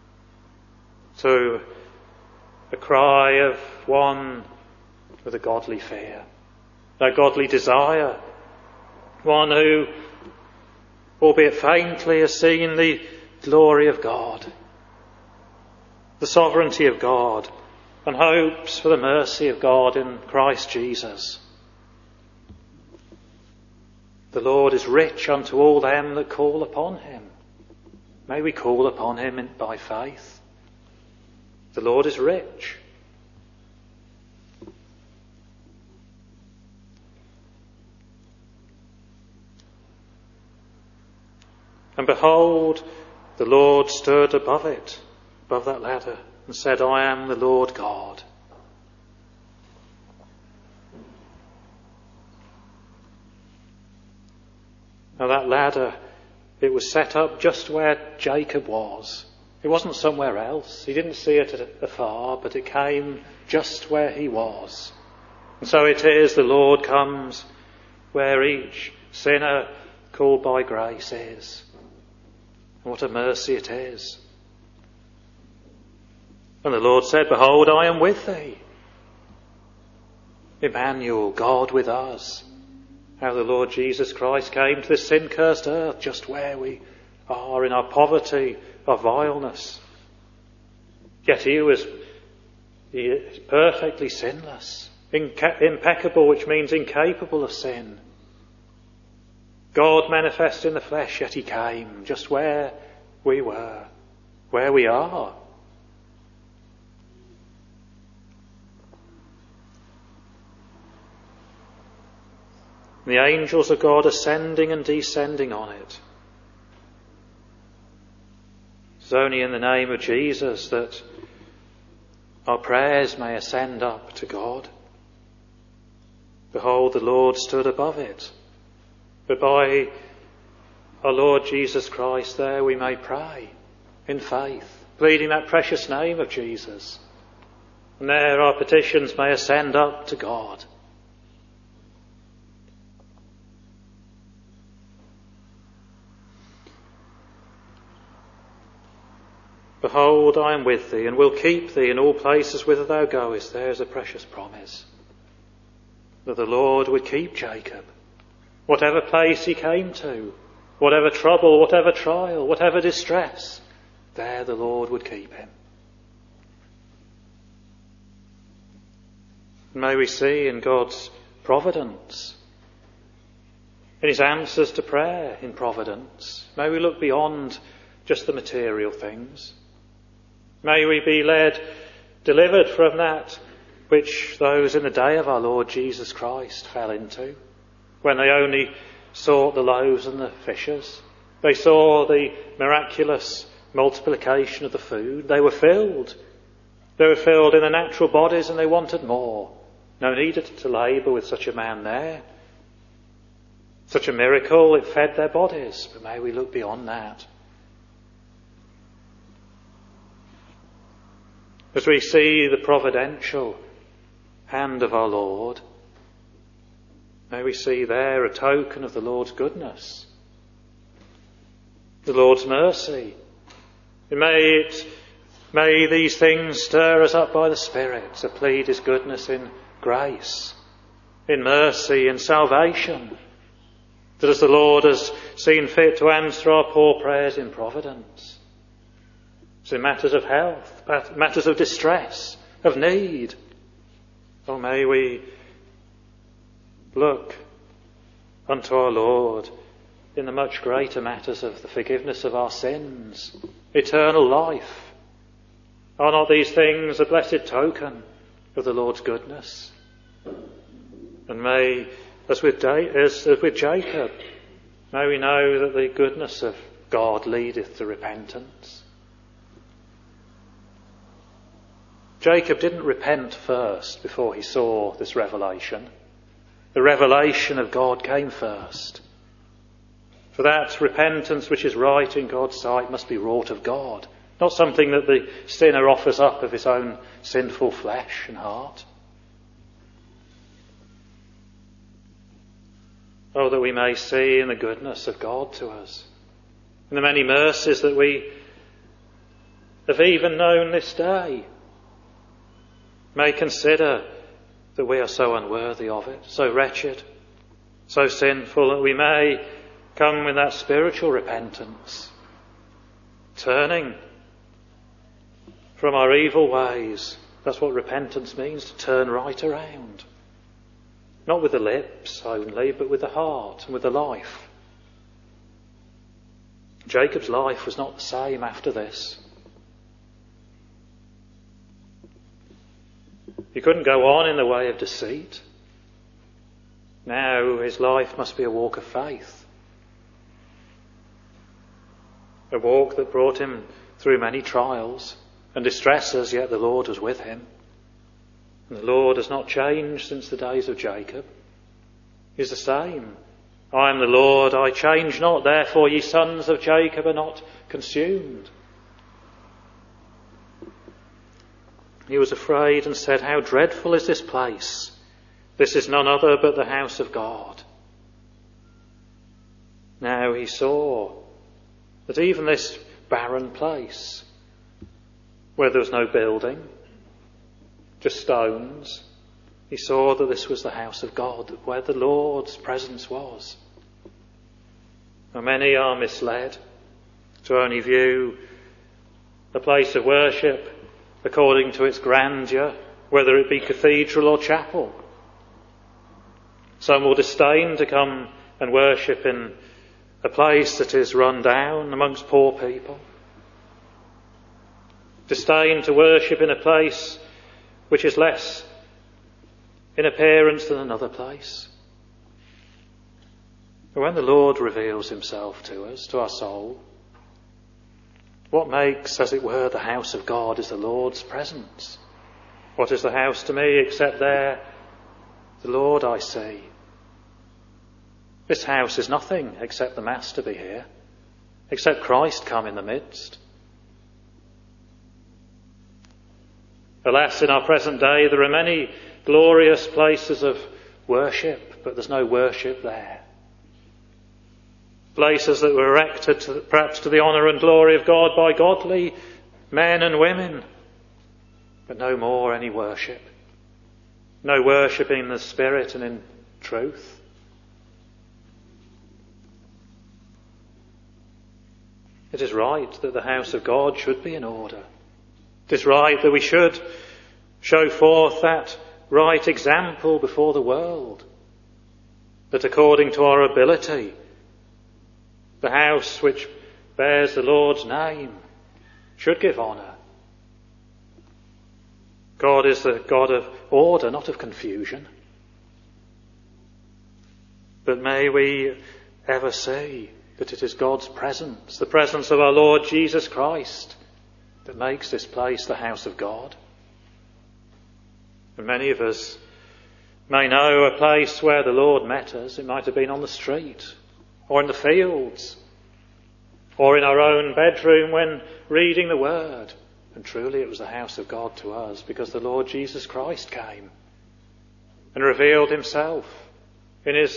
So a cry of one with a godly fear, a godly desire, one who, albeit faintly, has seen the glory of God, the sovereignty of God, and hopes for the mercy of God in Christ Jesus. The Lord is rich unto all them that call upon him. May we call upon him in, by faith. The Lord is rich. And behold, the Lord stood above it, above that ladder, and said, I am the Lord God. Now that ladder, it was set up just where Jacob was. It wasn't somewhere else. He didn't see it afar, but it came just where he was. And so it is, the Lord comes where each sinner called by grace is. And what a mercy it is. And the Lord said, behold, I am with thee. Emmanuel, God with us. How the Lord Jesus Christ came to this sin-cursed earth just where we are in our poverty, our vileness. Yet he was, he is perfectly sinless, inca- impeccable, which means incapable of sin. God manifest in the flesh, yet he came just where we were, where we are. The angels of God ascending and descending on it. It's only in the name of Jesus that our prayers may ascend up to God. Behold, the Lord stood above it. But by our Lord Jesus Christ there we may pray in faith, pleading that precious name of Jesus. And there our petitions may ascend up to God. Behold, I am with thee, and will keep thee in all places whither thou goest. There is a precious promise that the Lord would keep Jacob. Whatever place he came to, whatever trouble, whatever trial, whatever distress, there the Lord would keep him. May we see in God's providence, in his answers to prayer in providence, may we look beyond just the material things. May we be led, delivered from that which those in the day of our Lord Jesus Christ fell into, when they only sought the loaves and the fishes. They saw the miraculous multiplication of the food. They were filled. They were filled in their natural bodies, and they wanted more. No need to labour with such a man there. Such a miracle, it fed their bodies. But may we look beyond that. As we see the providential hand of our Lord, may we see there a token of the Lord's goodness, the Lord's mercy. And may it May these things stir us up by the Spirit to plead his goodness in grace, in mercy, in salvation. That as the Lord has seen fit to answer our poor prayers in providence, it's in matters of health, matters of distress, of need. Oh, may we look unto our Lord in the much greater matters of the forgiveness of our sins, eternal life. Are not these things a blessed token of the Lord's goodness? And may, as with, da- as, as with Jacob, may we know that the goodness of God leadeth to repentance. Jacob didn't repent first before he saw this revelation. The revelation of God came first. For that repentance which is right in God's sight must be wrought of God, not something that the sinner offers up of his own sinful flesh and heart. Oh, that we may see in the goodness of God to us, in the many mercies that we have even known this day, may consider that we are so unworthy of it, so wretched, so sinful, that we may come with that spiritual repentance, turning from our evil ways. That's what repentance means, to turn right around. Not with the lips only, but with the heart and with the life. Jacob's life was not the same after this. He couldn't go on in the way of deceit. Now his life must be a walk of faith. A walk that brought him through many trials and distresses, yet the Lord was with him. And the Lord has not changed since the days of Jacob. He's the same. I am the Lord, I change not, therefore ye sons of Jacob are not consumed. He was afraid and said, how dreadful is this place? This is none other but the house of God. Now he saw that even this barren place, where there was no building, just stones, he saw that this was the house of God, where the Lord's presence was. Now many are misled to only view a place of worship according to its grandeur, whether it be cathedral or chapel. Some will disdain to come and worship in a place that is run down amongst poor people. Disdain to worship in a place which is less in appearance than another place. But when the Lord reveals himself to us, to our soul, what makes, as it were, the house of God is the Lord's presence. What is the house to me except there the Lord I see? This house is nothing except the Master be here, except Christ come in the midst. Alas, in our present day there are many glorious places of worship, but there's no worship there. Places that were erected to, perhaps to the honour and glory of God by godly men and women, but no more any worship. No worship in the Spirit and in truth. It is right that the house of God should be in order. It is right that we should show forth that right example before the world, that according to our ability, the house which bears the Lord's name should give honour. God is the God of order, not of confusion. But may we ever see that it is God's presence, the presence of our Lord Jesus Christ, that makes this place the house of God. And many of us may know a place where the Lord met us. It might have been on the street, or in the fields, or in our own bedroom when reading the Word. And truly it was the house of God to us, because the Lord Jesus Christ came and revealed himself in his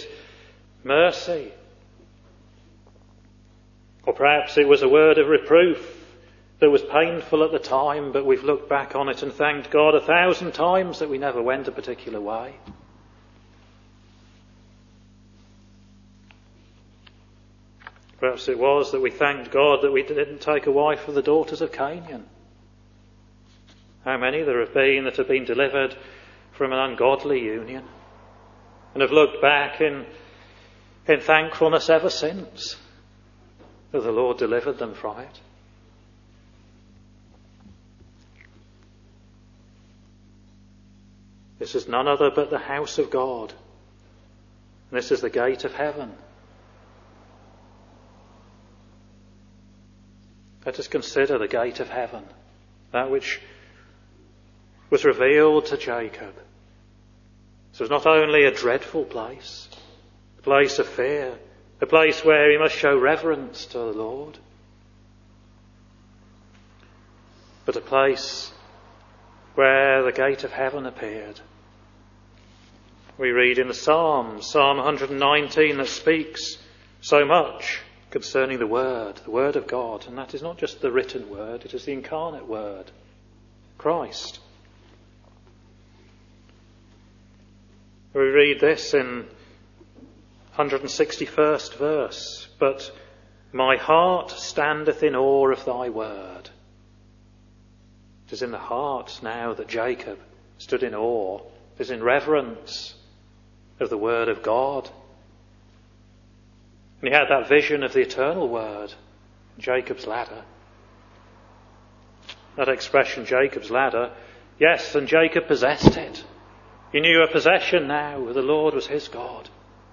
mercy. Or perhaps it was a word of reproof that was painful at the time, but we've looked back on it and thanked God a thousand times that we never went a particular way. Perhaps it was that we thanked God that we didn't take a wife of the daughters of Canaan. How many there have been that have been delivered from an ungodly union and have looked back in, in thankfulness ever since that the Lord delivered them from it. This is none other but the house of God. And this is the gate of heaven. Let us consider the gate of heaven, that which was revealed to Jacob. This was not only a dreadful place, a place of fear, a place where he must show reverence to the Lord, but a place where the gate of heaven appeared. We read in the Psalms, Psalm one nineteen, that speaks so much concerning the Word, the Word of God, and that is not just the written Word, it is the incarnate Word, Christ. We read this in one hundred sixty-first verse, but my heart standeth in awe of thy word. It is in the heart now that Jacob stood in awe, it is in reverence of the word of God. And he had that vision of the eternal word, Jacob's ladder. That expression, Jacob's ladder, yes, and Jacob possessed it. He knew a possession now, the Lord was his God.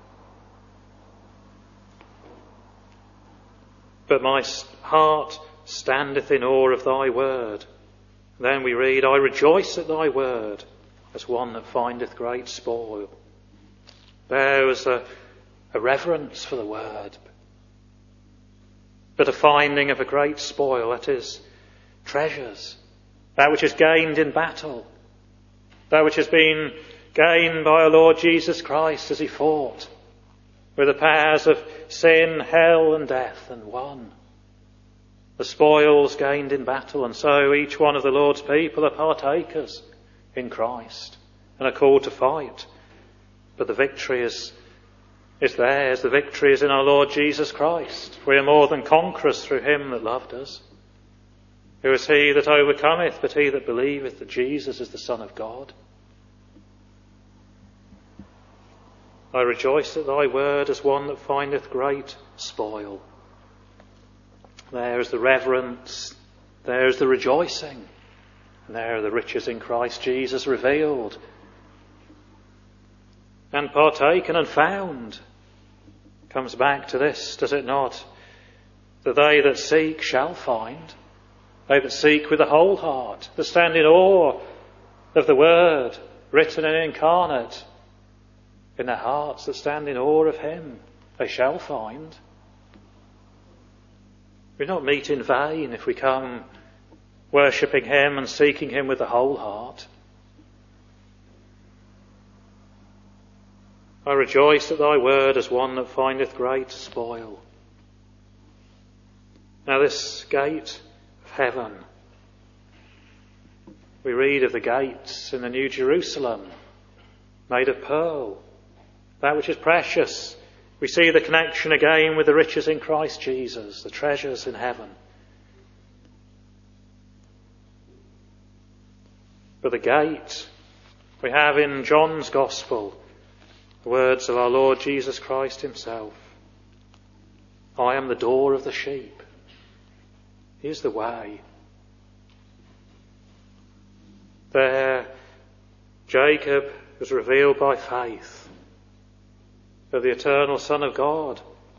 But my heart standeth in awe of thy word. Then we read, I rejoice at thy word, as one that findeth great spoil. There was a, a reverence for the word, but a finding of a great spoil, that is, treasures, that which is gained in battle, that which has been gained by our Lord Jesus Christ as he fought with the powers of sin, hell and death, and won. The spoils gained in battle, and so each one of the Lord's people are partakers in Christ and are called to fight. But the victory is, is theirs. The victory is in our Lord Jesus Christ. We are more than conquerors through him that loved us. Who is he that overcometh, but he that believeth that Jesus is the Son of God? I rejoice at thy word as one that findeth great spoil. There is the reverence, there is the rejoicing, and there are the riches in Christ Jesus revealed and partaken and found. Comes back to this, does it not? That they that seek shall find. They that seek with the whole heart, that stand in awe of the word written and incarnate in their hearts, that stand in awe of him, they shall find. We not meet in vain if we come worshipping him and seeking him with the whole heart. I rejoice at thy word as one that findeth great spoil. Now this gate of heaven, we read of the gates in the New Jerusalem, made of pearl, that which is precious. We see the connection again with the riches in Christ Jesus, the treasures in heaven. But the gate, we have in John's Gospel the words of our Lord Jesus Christ himself. I am the door of the sheep. He is the way. There, Jacob was revealed by faith of the eternal Son of God,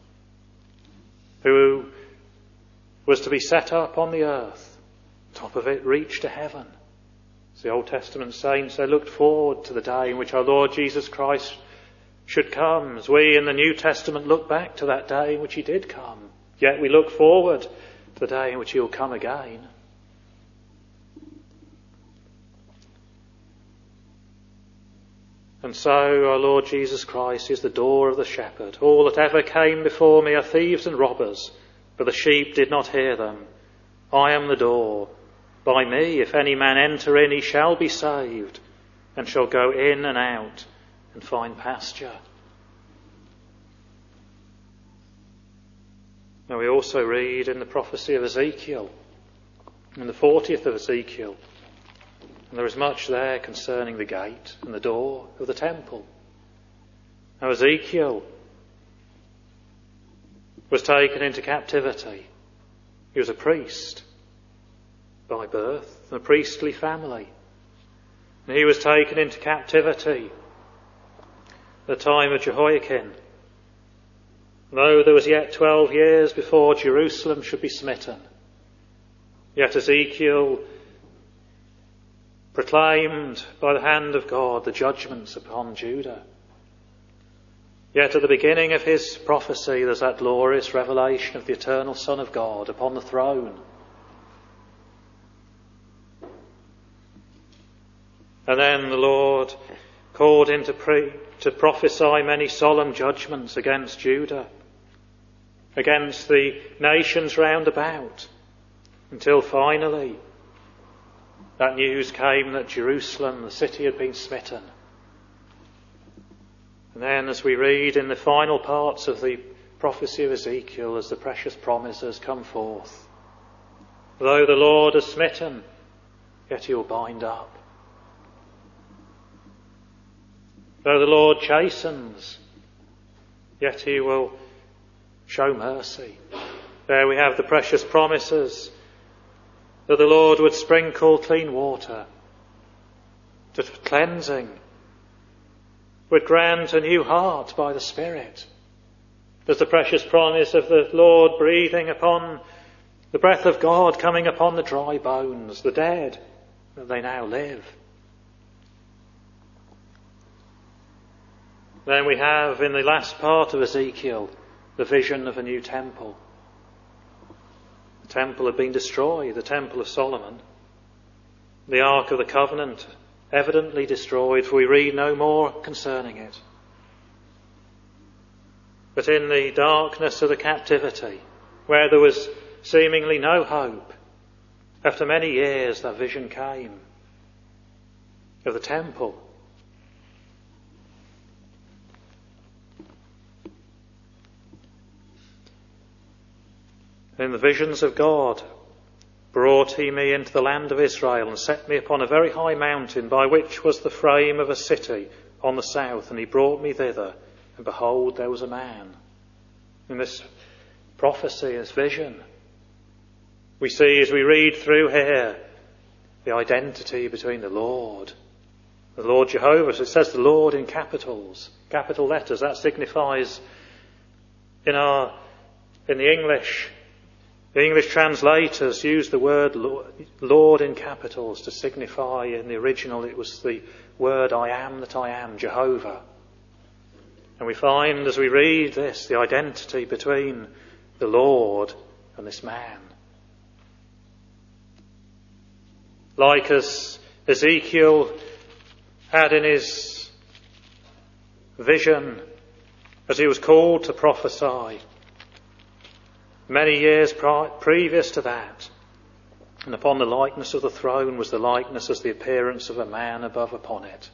who was to be set up on the earth, top of it reached to heaven. As the Old Testament saints, they looked forward to the day in which our Lord Jesus Christ should come, as we in the New Testament look back to that day in which he did come. Yet we look forward to the day in which he will come again. And so our Lord Jesus Christ is the door of the shepherd. All that ever came before me are thieves and robbers, but the sheep did not hear them. I am the door. By me, if any man enter in, he shall be saved, and shall go in and out and find pasture. Now we also read in the prophecy of Ezekiel, in the fortieth of Ezekiel, and there is much there concerning the gate and the door of the temple. Now Ezekiel was taken into captivity. He was a priest by birth, a priestly family. And he was taken into captivity at the time of Jehoiakim. Though there was yet twelve years before Jerusalem should be smitten, yet Ezekiel proclaimed by the hand of God the judgments upon Judah. Yet at the beginning of his prophecy there's that glorious revelation of the eternal Son of God upon the throne. And then the Lord called him to, pre- to prophesy many solemn judgments against Judah, against the nations round about, until finally that news came that Jerusalem, the city, had been smitten. And then as we read in the final parts of the prophecy of Ezekiel, as the precious promises come forth, though the Lord has smitten, yet he will bind up. Though the Lord chastens, yet he will show mercy. There we have the precious promises that the Lord would sprinkle clean water, that cleansing would grant a new heart by the Spirit. There's the precious promise of the Lord breathing upon the breath of God coming upon the dry bones, the dead, that they now live. Then we have in the last part of Ezekiel the vision of a new temple. The temple had been destroyed, the temple of Solomon. The Ark of the Covenant evidently destroyed, for we read no more concerning it. But in the darkness of the captivity, where there was seemingly no hope, after many years that vision came of the temple. In the visions of God brought he me into the land of Israel, and set me upon a very high mountain, by which was the frame of a city on the south, and he brought me thither, and behold, there was a man. In this prophecy, this vision, we see as we read through here the identity between the Lord, the Lord Jehovah. So it says the Lord in capitals, capital letters. That signifies in our in the English. The English translators use the word Lord in capitals to signify, in the original it was the word I am that I am, Jehovah. And we find as we read this, the identity between the Lord and this man. Like as Ezekiel had in his vision, as he was called to prophesy, many years previous to that, and upon the likeness of the throne was the likeness as the appearance of a man above upon it.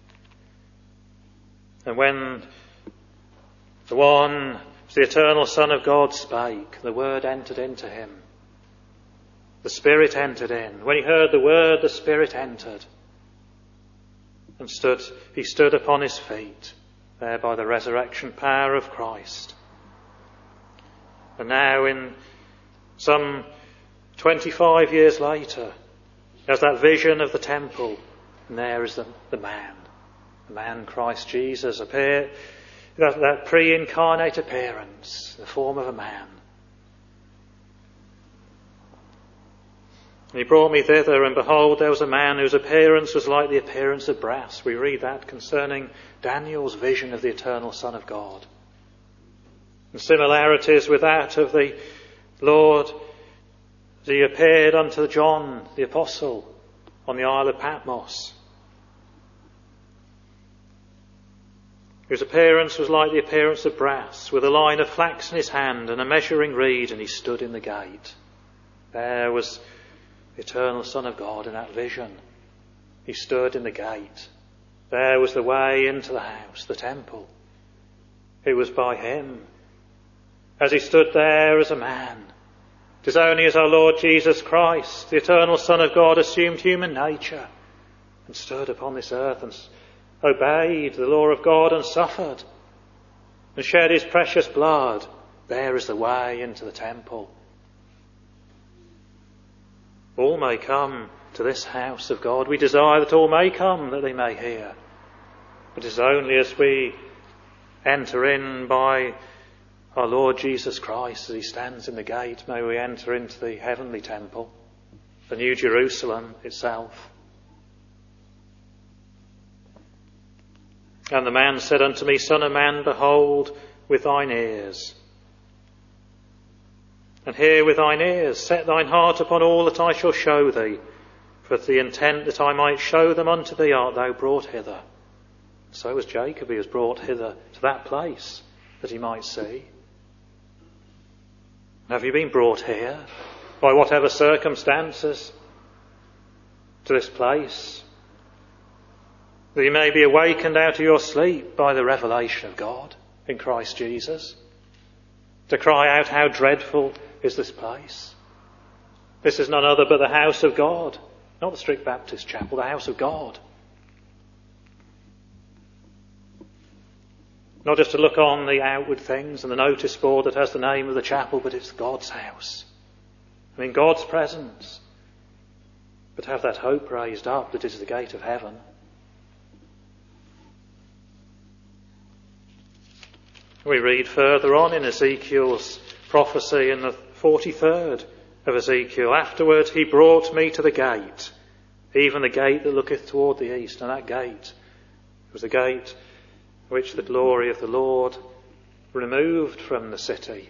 And when the one, the eternal Son of God, spake, the word entered into him. The Spirit entered in. When he heard the word, the Spirit entered. And stood, he stood upon his feet, there by the resurrection power of Christ. And now in some twenty-five years later, there's that vision of the temple, and there is the, the man, the man Christ Jesus, appear, that, that pre-incarnate appearance, the form of a man. And he brought me thither, and behold, there was a man whose appearance was like the appearance of brass. We read that concerning Daniel's vision of the eternal Son of God. And similarities with that of the Lord as he appeared unto John the Apostle on the Isle of Patmos, whose appearance was like the appearance of brass, with a line of flax in his hand and a measuring reed, and he stood in the gate. There was the eternal Son of God in that vision. He stood in the gate. There was the way into the house, the temple. It was by him. As he stood there as a man, it is only as our Lord Jesus Christ, the eternal Son of God, assumed human nature and stood upon this earth and obeyed the law of God and suffered and shed his precious blood. There is the way into the temple. All may come to this house of God. We desire that all may come, that they may hear. But it is only as we enter in by our Lord Jesus Christ as he stands in the gate, may we enter into the heavenly temple, the New Jerusalem itself. And the man said unto me, Son of man, behold with thine ears, and hear with thine ears, set thine heart upon all that I shall show thee, for the intent that I might show them unto thee art thou brought hither. So was Jacob, he was brought hither to that place that he might see. Have you been brought here, by whatever circumstances, to this place, that you may be awakened out of your sleep by the revelation of God in Christ Jesus, to cry out, how dreadful is this place? This is none other but the house of God, not the strict Baptist chapel, the house of God. Not just to look on the outward things and the notice board that has the name of the chapel, but it's God's house. I mean, God's presence. But have that hope raised up that is the gate of heaven. We read further on in Ezekiel's prophecy in the forty-third of Ezekiel. Afterward he brought me to the gate, even the gate that looketh toward the east. And that gate was the gate which the glory of the Lord removed from the city,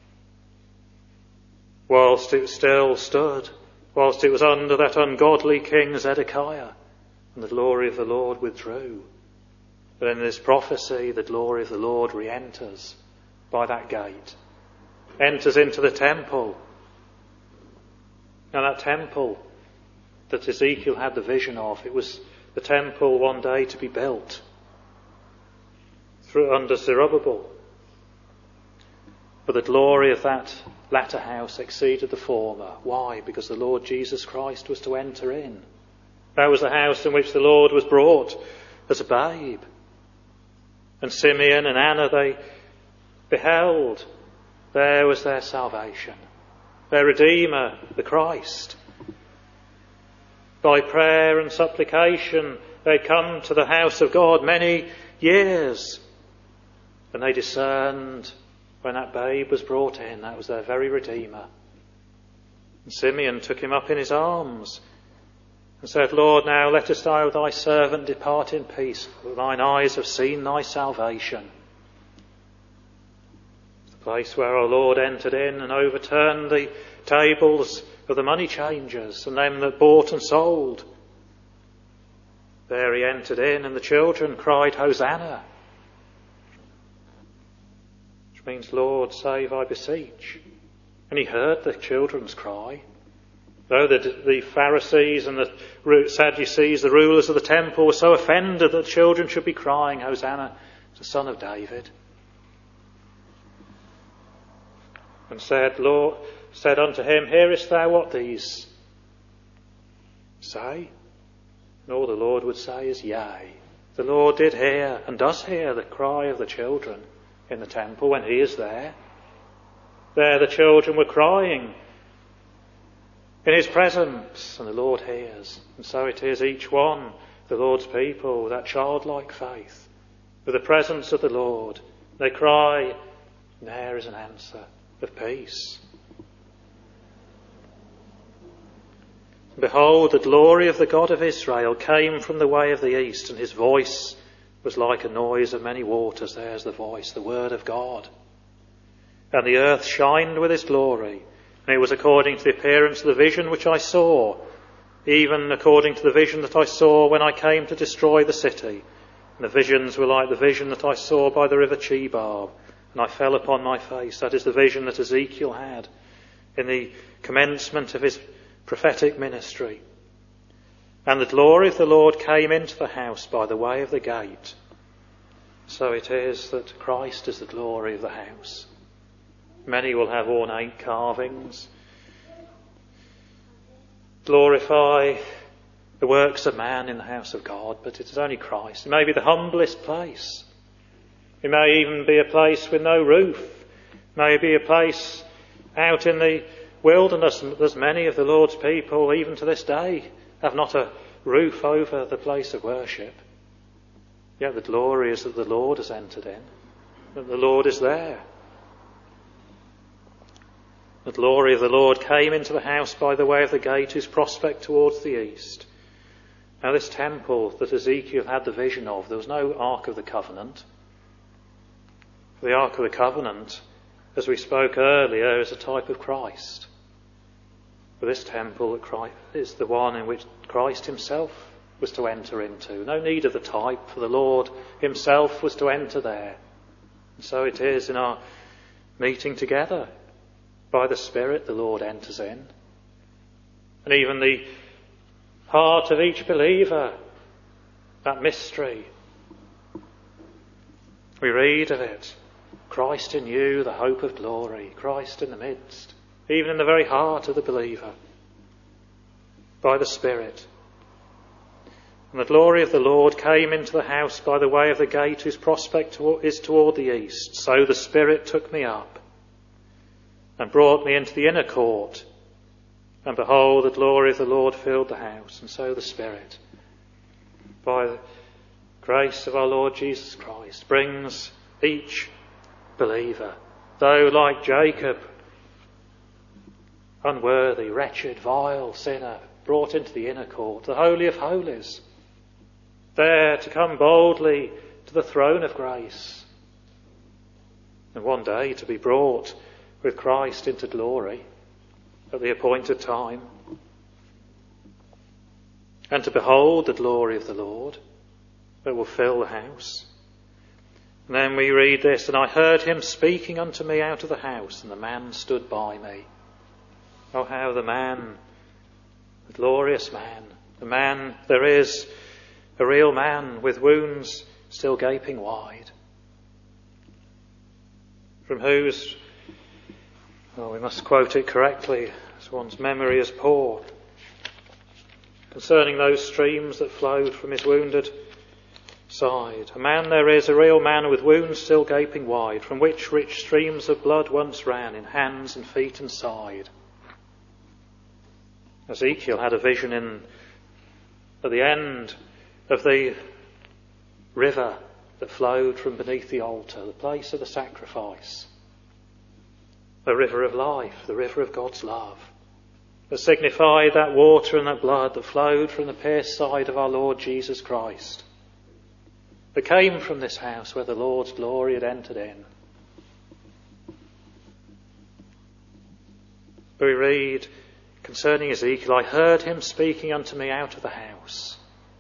whilst it still stood, whilst it was under that ungodly king Zedekiah, and the glory of the Lord withdrew. But in this prophecy, the glory of the Lord re-enters by that gate, enters into the temple. Now that temple that Ezekiel had the vision of, it was the temple one day to be built through under Zerubbabel. But the glory of that latter house exceeded the former. Why? Because the Lord Jesus Christ was to enter in. That was the house in which the Lord was brought as a babe. And Simeon and Anna, they beheld, there was their salvation, their Redeemer, the Christ. By prayer and supplication, they come to the house of God many years, and they discerned when that babe was brought in, that was their very Redeemer. And Simeon took him up in his arms and said, Lord, now lettest thou thy servant depart in peace, for thine eyes have seen thy salvation. The place where our Lord entered in and overturned the tables of the money changers and them that bought and sold. There he entered in, and the children cried, Hosanna, which means, Lord, save, I beseech. And he heard the children's cry. Though the, the Pharisees and the Sadducees, the rulers of the temple, were so offended that children should be crying, Hosanna to the Son of David. And said, Lord, said unto him, Hearest thou what these say? And all the Lord would say is, Yea. The Lord did hear and does hear the cry of the children in the temple when he is there. There the children were crying in his presence, and the Lord hears. And so it is each one, the Lord's people, with that childlike faith, with the presence of the Lord. They cry, and there is an answer of peace. Behold, the glory of the God of Israel came from the way of the east, and his voice was like a noise of many waters. There's the voice, the word of God. And the earth shined with his glory. And it was according to the appearance of the vision which I saw, even according to the vision that I saw when I came to destroy the city. And the visions were like the vision that I saw by the river Chebar. And I fell upon my face. That is the vision that Ezekiel had in the commencement of his prophetic ministry. And the glory of the Lord came into the house by the way of the gate. So it is that Christ is the glory of the house. Many will have ornate carvings, glorify the works of man in the house of God, but it is only Christ. It may be the humblest place. It may even be a place with no roof. It may be a place out in the wilderness. And there's many of the Lord's people, even to this day, have not a roof over the place of worship. Yet the glory is that the Lord has entered in, that the Lord is there. The glory of the Lord came into the house by the way of the gate whose prospect towards the east. Now this temple that Ezekiel had the vision of, there was no Ark of the Covenant. The Ark of the Covenant, as we spoke earlier, is a type of Christ. But this temple is the one in which Christ himself was to enter into. No need of the type, for the Lord himself was to enter there. And so it is in our meeting together. By the Spirit the Lord enters in. And even the heart of each believer, that mystery, we read of it. Christ in you, the hope of glory. Christ in the midst, even in the very heart of the believer, by the Spirit. And the glory of the Lord came into the house by the way of the gate whose prospect is toward the east. So the Spirit took me up and brought me into the inner court. And behold, the glory of the Lord filled the house. And so the Spirit, by the grace of our Lord Jesus Christ, brings each believer, though like Jacob, unworthy, wretched, vile sinner, brought into the inner court, the Holy of Holies, there to come boldly to the throne of grace, and one day to be brought with Christ into glory at the appointed time, and to behold the glory of the Lord that will fill the house. And then we read this, and I heard him speaking unto me out of the house, and the man stood by me. Oh, how the man, the glorious man, the man, there is a real man with wounds still gaping wide, from whose, well, we must quote it correctly, as one's memory is poor, concerning those streams that flowed from his wounded side. A man there is, a real man with wounds still gaping wide, from which rich streams of blood once ran in hands and feet and side. Ezekiel had a vision in at the end of the river that flowed from beneath the altar, the place of the sacrifice. The river of life, the river of God's love, that signified that water and that blood that flowed from the pierced side of our Lord Jesus Christ, that came from this house where the Lord's glory had entered in. We read concerning Ezekiel, I heard him speaking unto me out of the house.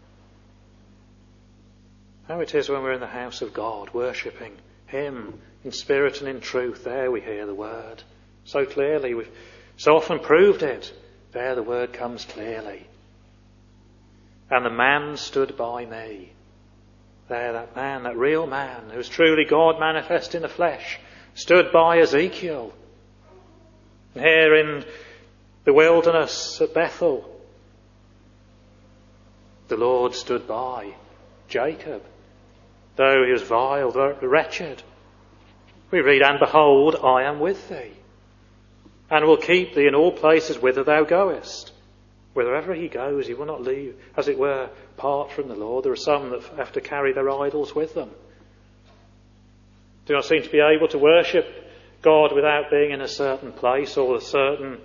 How it is when we're in the house of God, worshipping him in spirit and in truth. There we hear the word so clearly. We've so often proved it. There the word comes clearly. And the man stood by me. There, that man, that real man, who was truly God manifest in the flesh, stood by Ezekiel. And here in the wilderness at Bethel, the Lord stood by Jacob, though he was vile, wretched. We read, and behold, I am with thee, and will keep thee in all places whither thou goest. Wherever he goes, he will not leave, as it were, part from the Lord. There are some that have to carry their idols with them, do not seem to be able to worship God without being in a certain place or a certain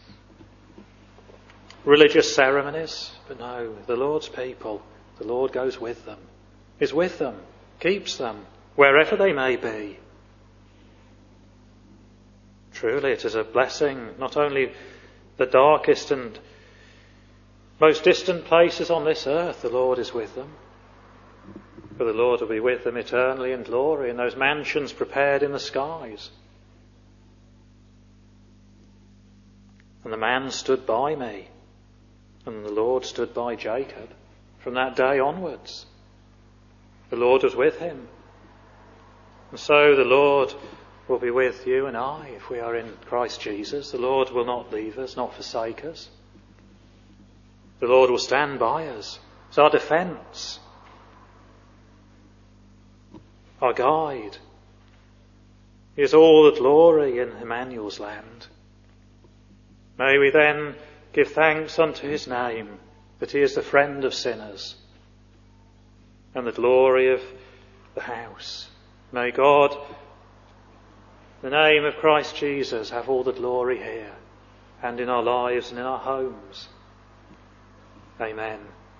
religious ceremonies. But no, the Lord's people, the Lord goes with them, is with them, keeps them, wherever they may be. Truly it is a blessing, not only the darkest and most distant places on this earth, the Lord is with them, but the Lord will be with them eternally in glory in those mansions prepared in the skies. And the man stood by me, and the Lord stood by Jacob from that day onwards. The Lord was with him. And so the Lord will be with you and I if we are in Christ Jesus. The Lord will not leave us, not forsake us. The Lord will stand by us as our defence, our guide. He is all the glory in Emmanuel's land. May we then give thanks unto his name, that he is the friend of sinners and the glory of the house. May God, in the name of Christ Jesus, have all the glory here and in our lives and in our homes. Amen.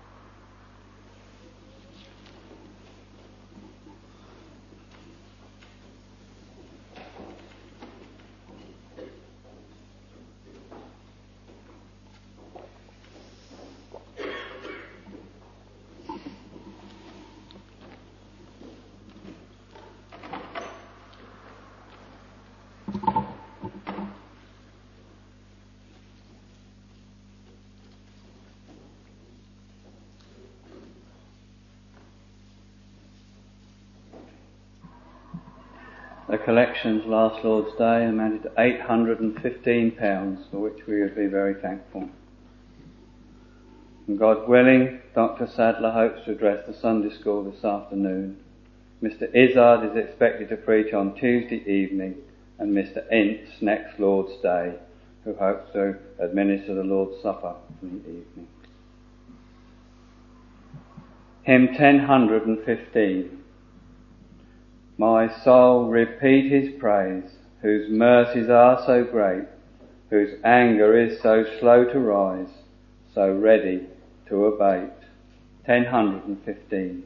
The collections last Lord's Day amounted to eight hundred fifteen pounds, for which we would be very thankful. And God willing, Doctor Sadler hopes to address the Sunday school this afternoon. Mister Izzard is expected to preach on Tuesday evening, and Mister Ince next Lord's Day, who hopes to administer the Lord's Supper in the evening. Hymn ten fifteen. My soul, repeat his praise, whose mercies are so great, whose anger is so slow to rise, so ready to abate. ten fifteen.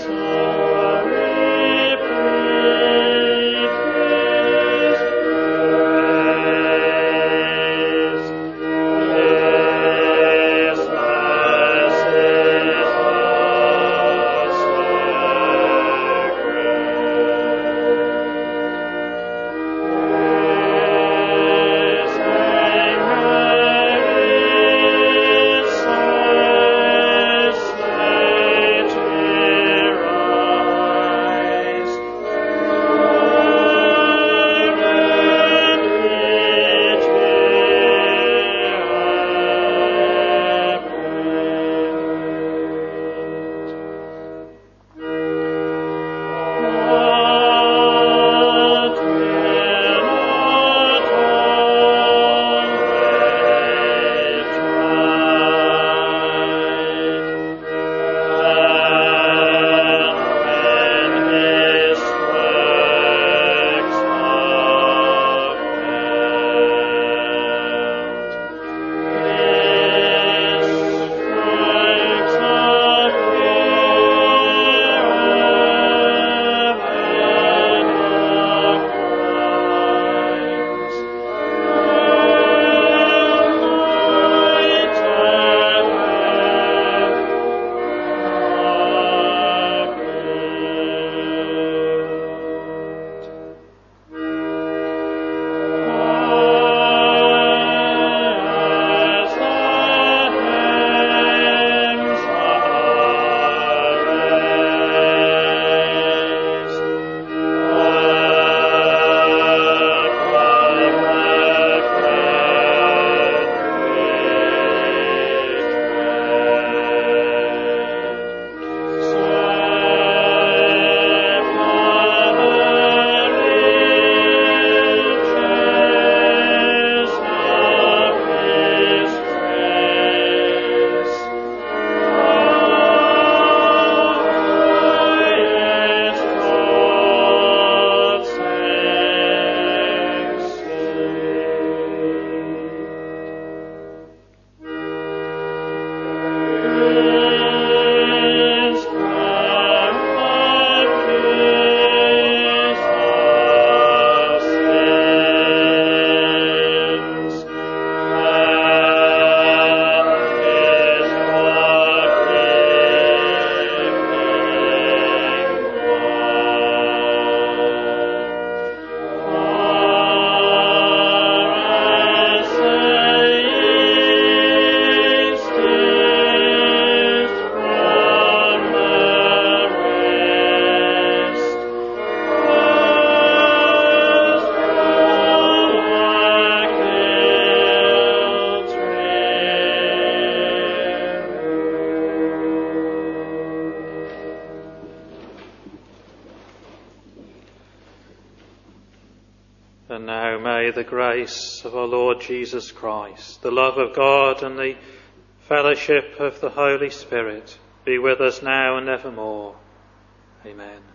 Sorry, please. may the grace of our Lord Jesus Christ, the love of God and the fellowship of the Holy Spirit be with us now and evermore. Amen.